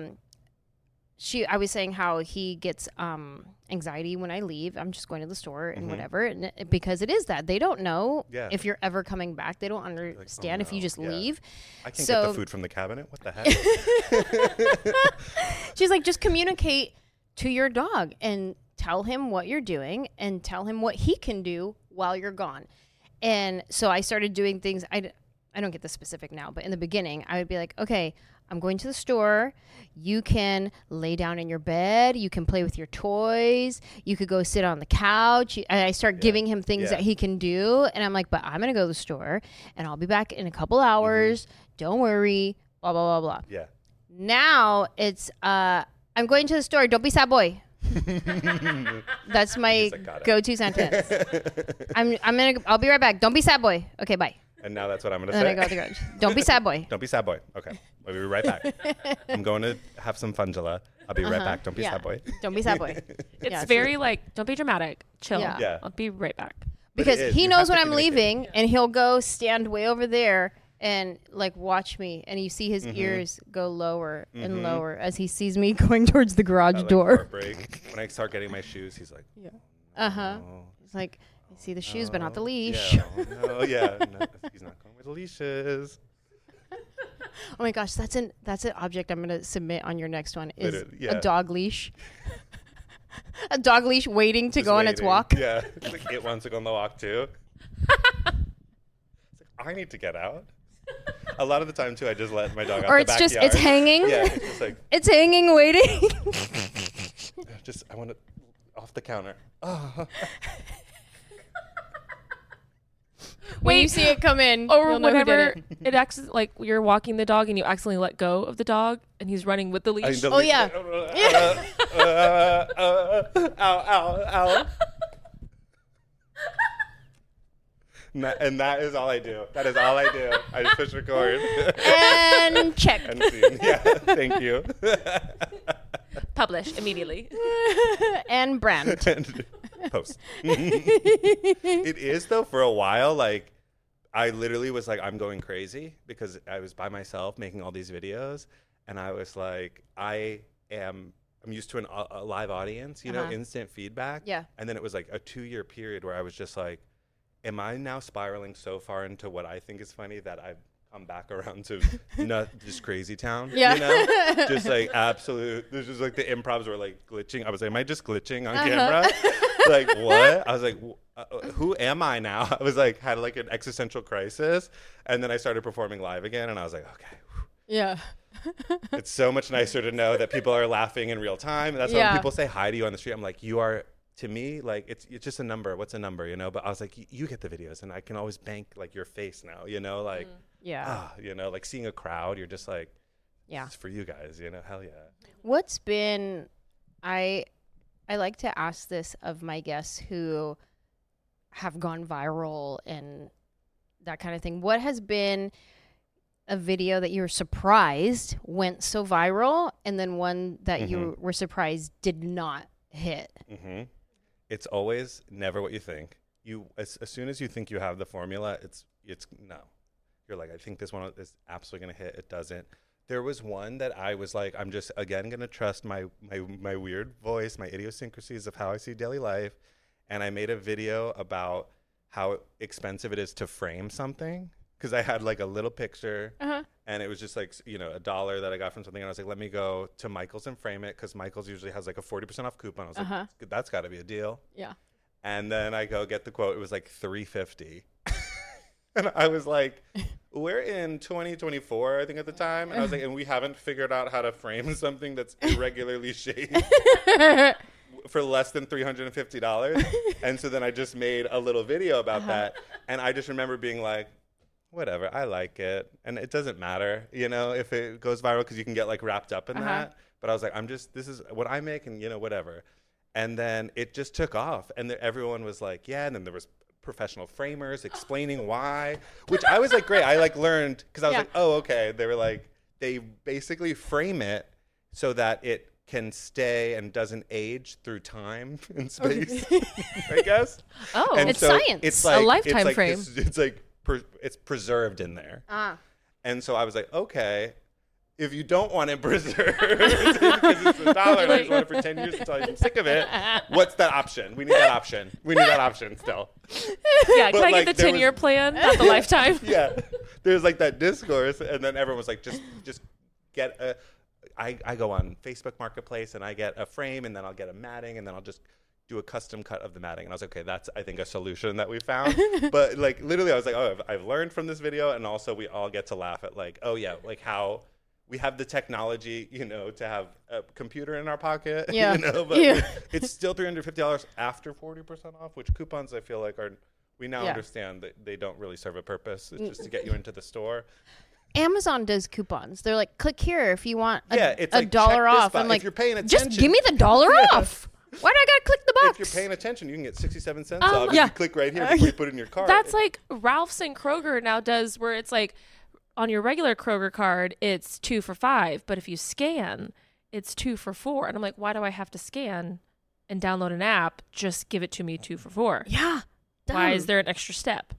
I was saying how he gets anxiety when I leave. I'm just going to the store and whatever, and because it is that they don't know if you're ever coming back. They don't understand if you just leave. I can't get the food from the cabinet. What the heck? She's like, just communicate to your dog and tell him what you're doing and tell him what he can do while you're gone. And so I started doing things. I don't get the specific now, but in the beginning, I would be like, okay, I'm going to the store. You can lay down in your bed. You can play with your toys. You could go sit on the couch. And I start giving him things that he can do. And I'm like, but I'm going to go to the store and I'll be back in a couple hours. Don't worry. Blah, blah, blah, blah. Yeah. Now it's, I'm going to the store. Don't be sad boy. That's my go-to sentence. I'll be right back. Don't be sad boy. Okay, bye. And now that's what I'm going to And say. then I go to the garage. Don't be sad boy. Don't be sad boy. Okay. I'll be right back. I'm going to have some fungula. I'll be right back. Don't be sad boy. Don't be sad boy. It's very like, don't be dramatic. Chill. Yeah. I'll be right back. Because he knows when I'm leaving, and he'll go stand way over there and like watch me, and you see his ears go lower and lower as he sees me going towards the garage door. Heartbreak. When I start getting my shoes, he's like, It's like, I see the shoes, but not the leash. Yeah, no, he's not going with the leashes. Oh my gosh, that's an object I'm gonna submit on your next one is Yeah. a dog leash. A dog leash waiting to Just go on its waiting. walk. Yeah, it's like it wants to go on the walk too. It's like, I need to get out. A lot of the time too, I just let my dog out Or the it's backyard. just it's hanging. Yeah, it's just like It's hanging, waiting. I want it off the counter. Oh. When you see it come in, Or you'll know who did whenever it. it accidentally, like you're walking the dog and you accidentally let go of the dog and he's running with the leash. Oh, yeah. Ow. And that is all I do. That is all I do. I just push record. And check. And scene. Yeah, thank you. Publish immediately. And brand. And post. It is though. For a while, like I literally was like, I'm going crazy because I was by myself making all these videos, and I was like, I'm used to a live audience, instant feedback. Yeah. And then it was like a 2-year period where I was just like, am I now spiraling so far into what I think is funny that I've come back around to just crazy town? Yeah. You know? Just like absolute. This is like the improvs were like glitching. I was like, am I just glitching on camera? Like what? I was like, who am I now? I was like, had like an existential crisis. And then I started performing live again. And I was like, okay. Yeah. It's so much nicer to know that people are laughing in real time. That's why when people say hi to you on the street, I'm like, you are, to me, like it's just a number. What's a number, you know? But I was like, you get the videos, and I can always bank like your face now, you know? Like, like seeing a crowd, you're just like, it's for you guys, you know? Hell yeah. What's been, I like to ask this of my guests who have gone viral and that kind of thing. What has been a video that you were surprised went so viral, and then one that you were surprised did not hit? Mm-hmm. It's always never what you think. You as soon as you think you have the formula, it's no. You're like, I think this one is absolutely gonna hit. It doesn't. There was one that I was like, I'm just again gonna trust my weird voice, my idiosyncrasies of how I see daily life, and I made a video about how expensive it is to frame something. Because I had like a little picture, and it was just like, $1 that I got from something. And I was like, let me go to Michael's and frame it, because Michael's usually has like a 40% off coupon. I was like, that's got to be a deal. Yeah. And then I go get the quote. It was like $3.50. And I was like, we're in 2024, I think at the time. And I was like, and we haven't figured out how to frame something that's irregularly shaped for less than $350. And so then I just made a little video about that. And I just remember being like, whatever, I like it. And it doesn't matter, you know, if it goes viral, because you can get like wrapped up in that. But I was like, this is what I make, and, you know, whatever. And then it just took off. And everyone was like, yeah. And then there was professional framers explaining why, which I was like, great. I like learned, because I was like, oh, okay. They were like, they basically frame it so that it can stay and doesn't age through time and space, I guess. Oh, and it's science. It's like a lifetime frame. It's like it's preserved in there. And so I was like, okay, if you don't want it preserved because it's $1 and I just want it for 10 years until I'm sick of it, what's that option? We need that option. We need that option still. Yeah, can I get the 10-year plan, not the lifetime? Yeah. There's like that discourse, and then everyone was like, just get a... I go on Facebook Marketplace, and I get a frame, and then I'll get a matting, and then I'll just do a custom cut of the matting. And I was like, okay, that's, I think, a solution that we found. But like literally I was like, oh, I've learned from this video, and also we all get to laugh at like, oh yeah, like how we have the technology, you know, to have a computer in our pocket, you know, but it's still $350 after 40% off, which coupons I feel like we now understand that they don't really serve a purpose. It's just to get you into the store. Amazon does coupons. They're like, click here if you want it's a like, $1 off. I'm like, if you're paying attention, just give me the $1 off. Why do I gotta click the box? If you're paying attention, you can get 67 cents off if you click right here before you put in your card. That's like Ralph's and Kroger now does, where it's like on your regular Kroger card, it's 2 for $5, but if you scan, it's 2 for $4. And I'm like, why do I have to scan and download an app? Just give it to me 2 for $4. Yeah. Dumb. Why is there an extra step?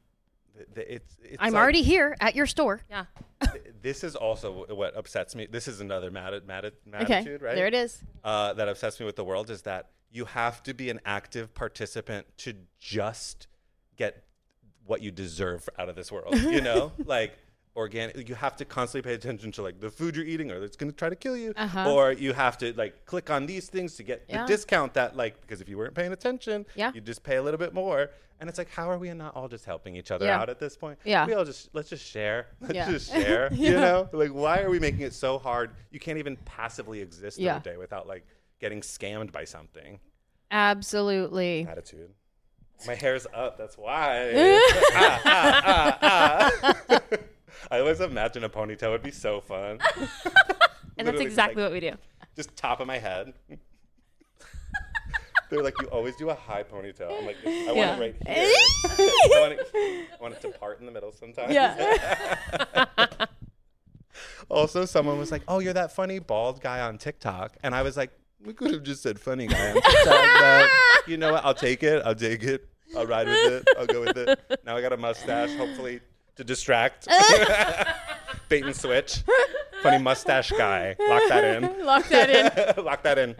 I'm already here at your store. Yeah. This is also what upsets me. This is another attitude, right? There it is. That upsets me with the world is that you have to be an active participant to just get what you deserve out of this world. You know, like organic. You have to constantly pay attention to like the food you're eating, or it's going to try to kill you. Or you have to like click on these things to get the discount that like, because if you weren't paying attention, you just pay a little bit more. And it's like, how are we not all just helping each other out at this point? Yeah. Let's just share. Let's just share. You know, like why are we making it so hard? You can't even passively exist every day without like getting scammed by something. Absolutely. Attitude. My hair's up. That's why. I always imagine a ponytail would be so fun. And that's exactly what we do. Just top of my head. They're like, you always do a high ponytail. I'm like, I want it right here. I want it to part in the middle sometimes. Yeah. Also, someone was like, oh, you're that funny bald guy on TikTok. And I was like, we could have just said funny guy on TikTok. But you know what? I'll take it. I'll ride with it. I'll go with it. Now I got a mustache, hopefully to distract. Bait and switch. Funny mustache guy. Lock that in. Lock that in.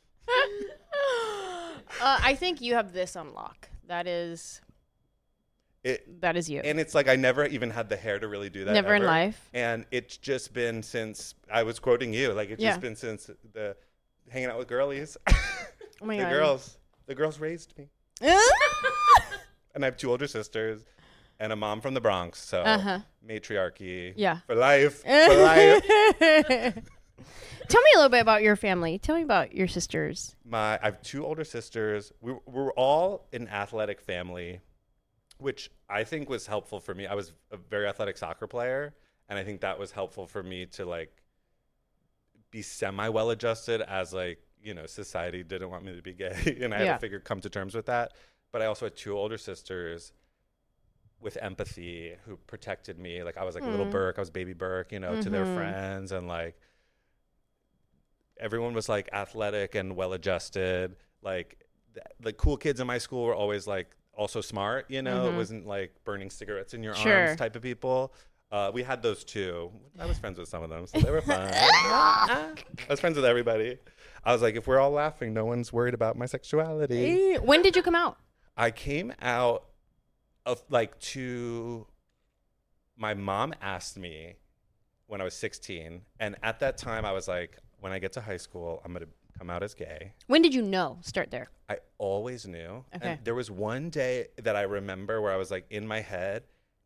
I think you have this on lock. That is you. And it's like I never even had the hair to really do that. Never in life. And it's just been since I was quoting you. Like it's just been since the hanging out with girlies. Oh my God. The girls raised me. And I have 2 older sisters and a mom from the Bronx. So matriarchy for life. For life. Tell me a little bit about your family. Tell me about your sisters. I have 2 older sisters. We're all an athletic family, which I think was helpful for me. I was a very athletic soccer player, and I think that was helpful for me to like be semi-well adjusted as like, you know, society didn't want me to be gay, and I had to come to terms with that. But I also had 2 older sisters with empathy who protected me. Like I was like little Burke, I was baby Burke, you know, to their friends, and like everyone was like athletic and well-adjusted. Like the cool kids in my school were always like also smart, you know. It wasn't like burning cigarettes in your arms type of people. We had those too. I was friends with some of them, so they were fun. I was friends with everybody. I was like, if we're all laughing, no one's worried about my sexuality. When did you come out? I came out of like to my mom asked me when I was 16, and at that time I was like, when I get to high school, I'm going to come out as gay. When did you know? Start there. I always knew. Okay. And there was one day that I remember where I was like in my head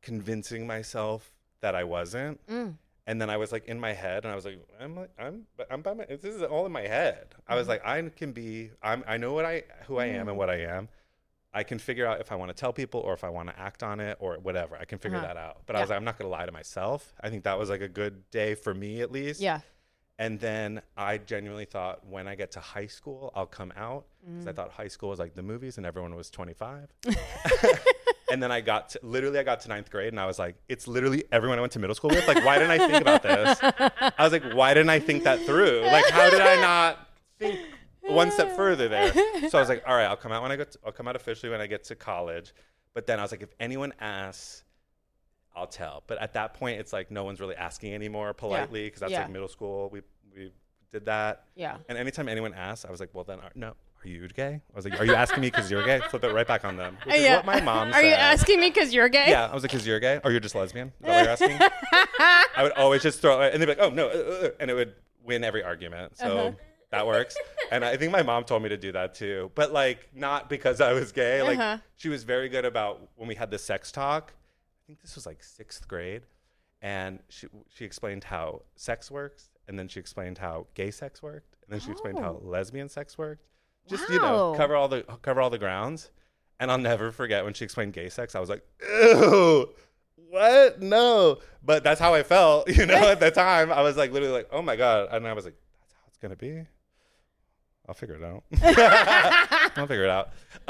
convincing myself that I wasn't. And then I was like in my head, and I was like, I'm by my. This is all in my head. I was like, I know who I am and what I am. I can figure out if I want to tell people or if I want to act on it or whatever. I can figure that out. But I was like, I'm not going to lie to myself. I think that was like a good day for me, at least. Yeah. And then I genuinely thought, when I get to high school, I'll come out, because I thought high school was like the movies and everyone was 25. And then I got to 9th grade, and I was like, it's literally everyone I went to middle school with. Like, why didn't I think about this? I was like, why didn't I think that through? Like, how did I not think one step further there? So I was like, all right, I'll come out officially when I get to college. But then I was like, if anyone asks, I'll tell. But at that point, it's like no one's really asking anymore politely, because that's like middle school. We did that. Yeah. And anytime anyone asks, I was like, well, then no. Are you gay? I was like, are you asking me because you're gay? Flip it right back on them. Which is what my mom said. Are you asking me because you're gay? Yeah. I was like, because you're gay? Or you're just lesbian? Is that what you're asking? I would always just throw it, and they'd be like, oh, no. And it would win every argument. So that works. And I think my mom told me to do that too. But like, not because I was gay. Like, she was very good about when we had the sex talk. I think this was like 6th grade. And she explained how sex works. And then she explained how gay sex worked. And then she explained how lesbian sex worked. Just, cover all the grounds. And I'll never forget when she explained gay sex, I was like, ew, what? No. But that's how I felt, at the time. I was like, literally like, oh my God. And I was like, that's how it's going to be? I'll figure it out. I'll figure it out.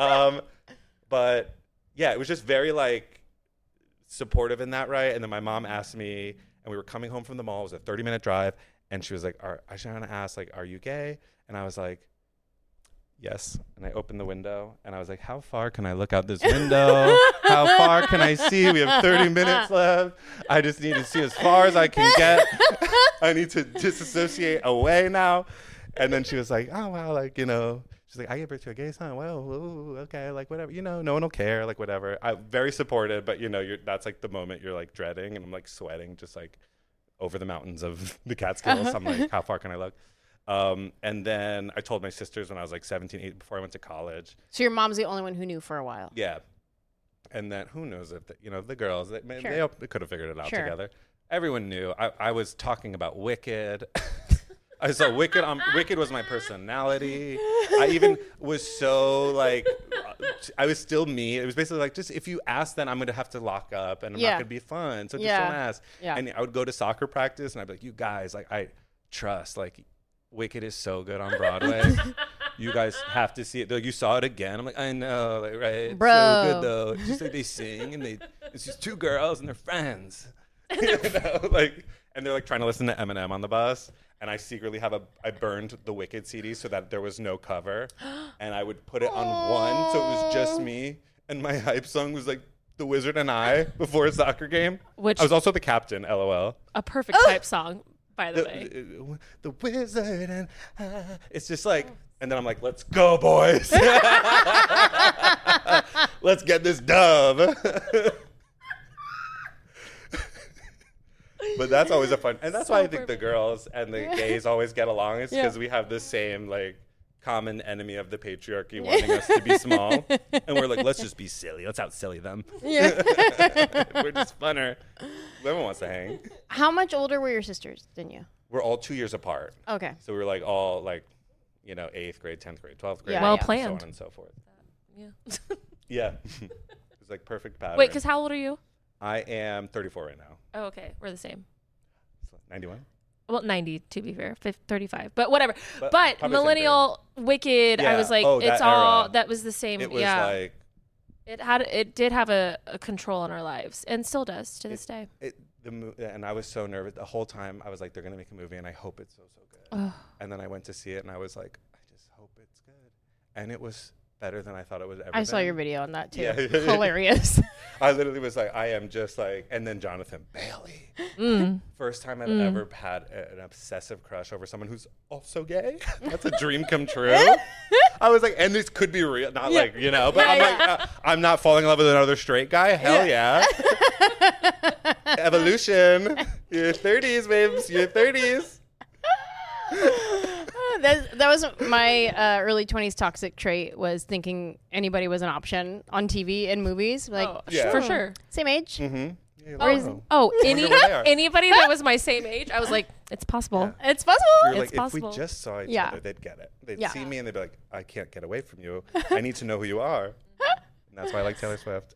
But yeah, it was just very like supportive in that, right? And then my mom asked me, and we were coming home from the mall. It was a 30-minute drive. And she was like, I should want to ask, like, are you gay? And I was like, yes. And I opened the window, and I was like, how far can I look out this window? How far can I see? We have 30 minutes left. I just need to see as far as I can get. I need to disassociate away now. And then she was like, oh, wow, like, she's like, I gave birth to a gay son. Well, ooh, okay, like, whatever. No one will care, like, whatever. I'm very supportive, but, that's, like, the moment you're, like, dreading, and I'm, like, sweating just, like, over the mountains of the Catskills. I'm like, how far can I look? And then I told my sisters when I was like 17, 18, before I went to college. So your mom's the only one who knew for a while. Yeah. And then who knows if, the girls, they could have figured it out together. Everyone knew. I was talking about Wicked. I saw Wicked. Wicked was my personality. I even was so like, I was still me. It was basically like, just if you ask, then I'm going to have to lock up and I'm not going to be fun. So just don't ask. Yeah. And I would go to soccer practice and I'd be like, you guys, like, I trust, like, Wicked is so good on Broadway. You guys have to see it. They're like, you saw it again. I'm like, I know, like, right? Bro. It's so good though. It's just like they sing and it's just two girls and they're friends. Like, and they're like trying to listen to Eminem on the bus. And I secretly I burned the Wicked CD so that there was no cover. And I would put it on one, so it was just me. And my hype song was like The Wizard and I before a soccer game. Which I was also the captain, LOL. A perfect hype song, by the way. The Wizard and I. It's just like, and then I'm like, let's go, boys. Let's get this dub. But that's always a fun, and that's why I think the girls and the gays always get along, is because we have the same like common enemy of the patriarchy wanting us to be small, and we're like, let's just be silly, let's out silly them. Yeah. We're just funner. Everyone wants to hang. How much older were your sisters than you? We're all 2 years apart. Okay. So we were like all like, 8th grade, 10th grade, 12th grade, well planned, so on and so forth. Yeah. Yeah. It was like perfect pattern. Wait, because how old are you? I am 34 right now. Oh, okay. We're the same. 91? Well, 90 to be fair, 35, but whatever. But millennial Wicked, I was like, it's all era. That was the same. It was like it did have a control on our lives, and still does to this day. And I was so nervous the whole time. I was like, they're gonna make a movie, and I hope it's so good. And then I went to see it, and I was like, I just hope it's good, and it was better than I thought it was ever. I saw your video on that too. Yeah. Hilarious. I literally was like, I am just like, and then Jonathan Bailey. First time I've ever had an obsessive crush over someone who's also gay. That's a dream come true. I was like, and this could be real, not like, but I'm like, I'm not falling in love with another straight guy. Hell yeah. Evolution. Your 30s, babes. Your 30s. That was my early 20s toxic trait, was thinking anybody was an option on TV and movies. Like, for sure. Same age. Mm-hmm. J-Lo. Anybody that was my same age, I was like, it's possible. Yeah. It's possible. You're It's like, if possible. we just saw each Yeah. other, they'd get it. They'd Yeah. see me and they'd be like, I can't get away from you. I need to know who you are. And that's why I like Taylor Swift.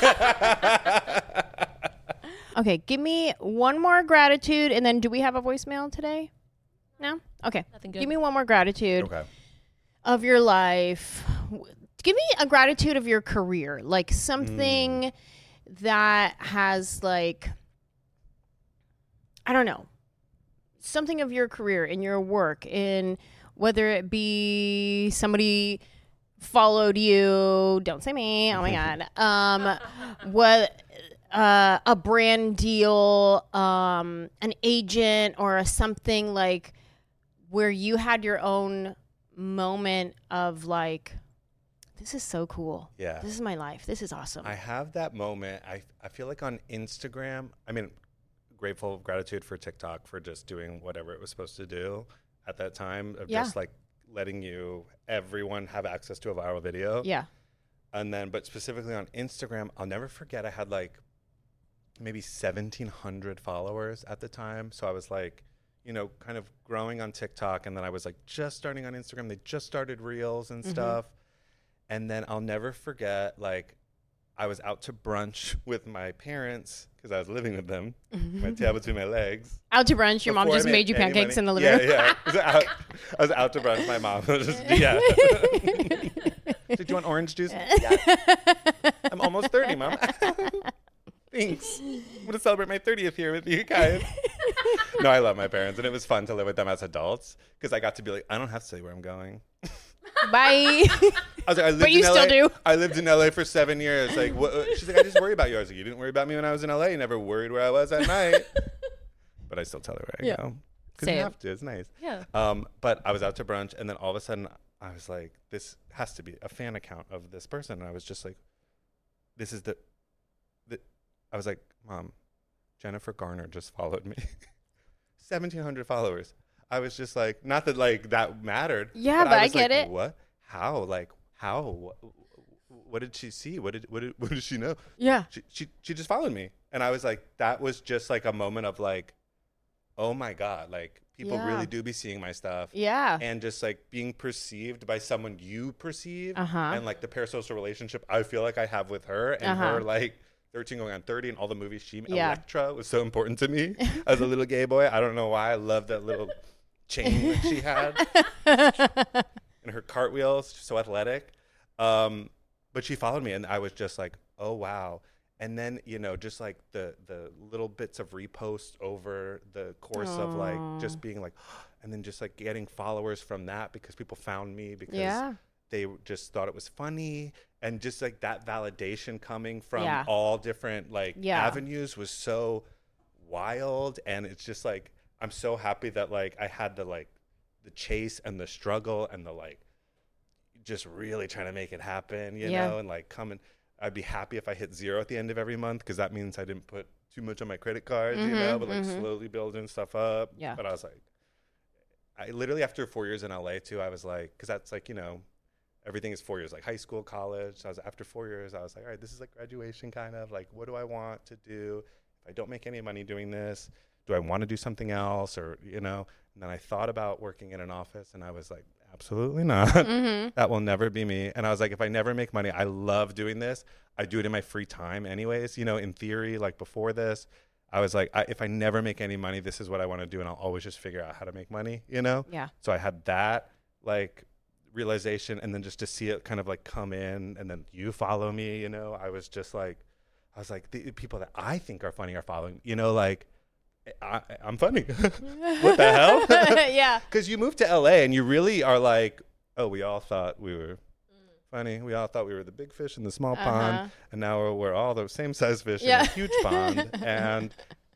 Okay, give me one more gratitude, and then do we have a voicemail today? No? Okay. Nothing good. Give me one more gratitude Okay. of your life. Give me a gratitude of your career, like something that has like, I don't know, something of your career in your work, in whether it be somebody followed you, don't say me, oh my God, what, a brand deal, an agent, or something like where you had your own moment of like, this is so cool. Yeah. This is my life. This is awesome. I have that moment. I feel like on Instagram, I mean, grateful, gratitude for TikTok for just doing whatever it was supposed to do at that time of just like letting everyone have access to a viral video. Yeah. And then, but specifically on Instagram, I'll never forget I had like maybe 1,700 followers at the time. So I was like, kind of growing on TikTok. And then I was like just starting on Instagram. They just started Reels and stuff. And then I'll never forget, like, I was out to brunch with my parents because I was living with them, my tail between my legs. Out to brunch. Your mom Before I just made you any pancakes money. in the living room. Yeah. I was out to brunch. My mom was just, Did you want orange juice? Yeah. I'm almost 30, Mom. Thanks. I'm going to celebrate my 30th here with you guys. No, I love my parents, and it was fun to live with them as adults because I got to be like, I don't have to say where I'm going. Bye. I was like, I lived But you in LA. still do. I lived in LA for 7 years. Like, she's like, I just worry about you. I was like, you didn't worry about me when I was in LA. You never worried where I was at night. But I still tell her where I go. Because you Same. have to. It's nice. Yeah. But I was out to brunch, and then all of a sudden, I was like, this has to be a fan account of this person. And I was just like, this is the I was like, Mom, Jennifer Garner just followed me. 1,700 followers. I was just like, not that like that mattered. Yeah, but I was get like, it. What? How? Like, how? What did she see? What did she know? Yeah. She just followed me. And I was like, that was just like a moment of like, oh my God, like people really do be seeing my stuff. Yeah. And just like being perceived by someone you perceive. Uh-huh. And like the parasocial relationship I feel like I have with her and her like 13 going on 30 and all all the movies she Electra was so important to me as a little gay boy. I don't know why. I love that little chain that she had. And her cartwheels, so athletic. But she followed me and I was just like, oh wow. And then, just like the little bits of reposts over the course of like just being like, and then just like getting followers from that because people found me because they just thought it was funny. And just like that validation coming from all different like avenues was so wild. And it's just like, I'm so happy that like I had the chase and the struggle and the like, just really trying to make it happen, you know, and like I'd be happy if I hit 0 at the end of every month because that means I didn't put too much on my credit card, but like slowly building stuff up. Yeah. But I was like, I literally after 4 years in LA too, I was like, because that's like, everything is 4 years, like high school, college. So after 4 years, I was like, all right, this is like graduation kind of like, what do I want to do? If I don't make any money doing this, do I want to do something else? Or, and then I thought about working in an office and I was like, absolutely not. That will never be me. And I was like, if I never make money, I love doing this. I do it in my free time anyways, in theory, like before this, I was like, if I never make any money, this is what I want to do. And I'll always just figure out how to make money, Yeah. So I had that like realization and then just to see it kind of like come in and then you follow me, I was like, the people that I think are funny are following, like, I'm funny. What the hell? Yeah. Because you moved to LA and you really are like, oh, we all thought we were funny. We all thought we were the big fish in the small pond. And now we're all the same size fish in a huge pond. And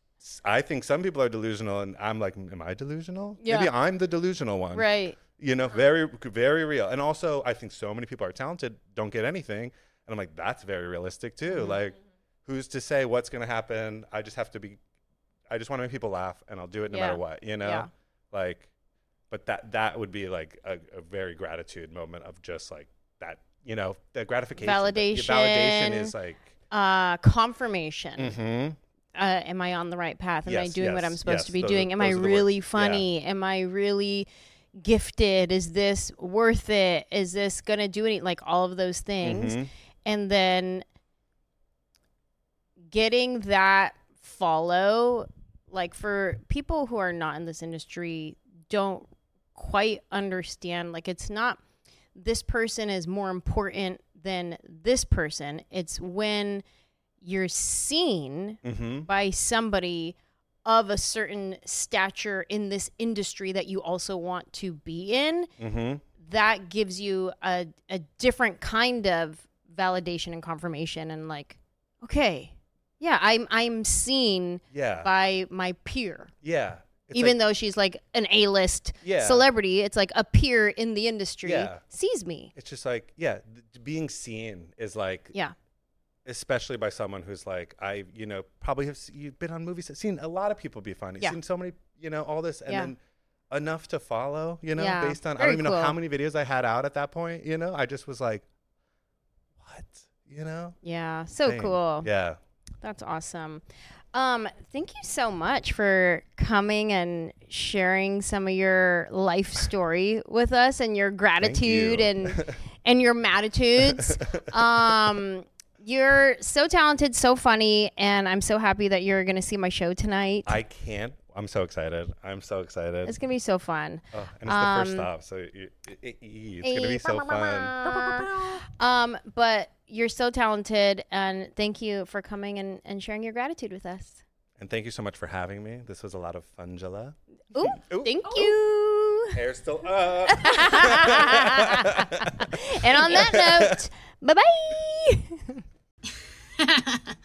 I think some people are delusional. And I'm like, am I delusional? Yeah. Maybe I'm the delusional one. Right. Very, very real. And also, I think so many people are talented, don't get anything. And I'm like, that's very realistic too. Like, who's to say what's going to happen? I just want to make people laugh and I'll do it no matter what, like, but that would be like a very gratitude moment of just like that, the gratification. Validation. Validation is like. Confirmation. am I on the right path? Am I Yes, doing what yes, I'm supposed yes. to be Those doing? are- Am I those are the really words. funny? Am I really gifted? Is this worth it? Is this going to do any, like all of those things? Mhm. And then getting that follow, like for people who are not in this industry, don't quite understand, like it's not this person is more important than this person. It's when you're seen Mhm. by somebody of a certain stature in this industry that you also want to be in, Mhm. that gives you a different kind of validation and confirmation, and like, okay, yeah, I'm seen Yeah. by my peer. Yeah. It's Even like- though she's like an A-list Yeah. celebrity, it's like a peer in the industry Yeah. sees me. it's just like, yeah, being seen is like, Yeah. especially by someone who's like, I, probably have you've been on movies, seen a lot of people be funny, Yeah. seen so many, all this, and Yeah. then enough to follow, Yeah. based on, I Very don't even know how cool. many videos I had out at that point, I just was like, what, Yeah. So Dang. cool. Yeah. That's awesome. Thank you so much for coming and sharing some of your life story with us and your gratitude you. and your matitudes. You're so talented, so funny, and I'm so happy that you're going to see my show tonight. I can't. I'm so excited. I'm so excited. It's going to be so fun. Oh, and it's the first stop, so it's going to be so fun. But you're so talented, and thank you for coming and sharing your gratitude with us. And thank you so much for having me. This was a lot of fun, Jilla. Ooh, Ooh. thank you. Hair's still up. And on that note, bye-bye.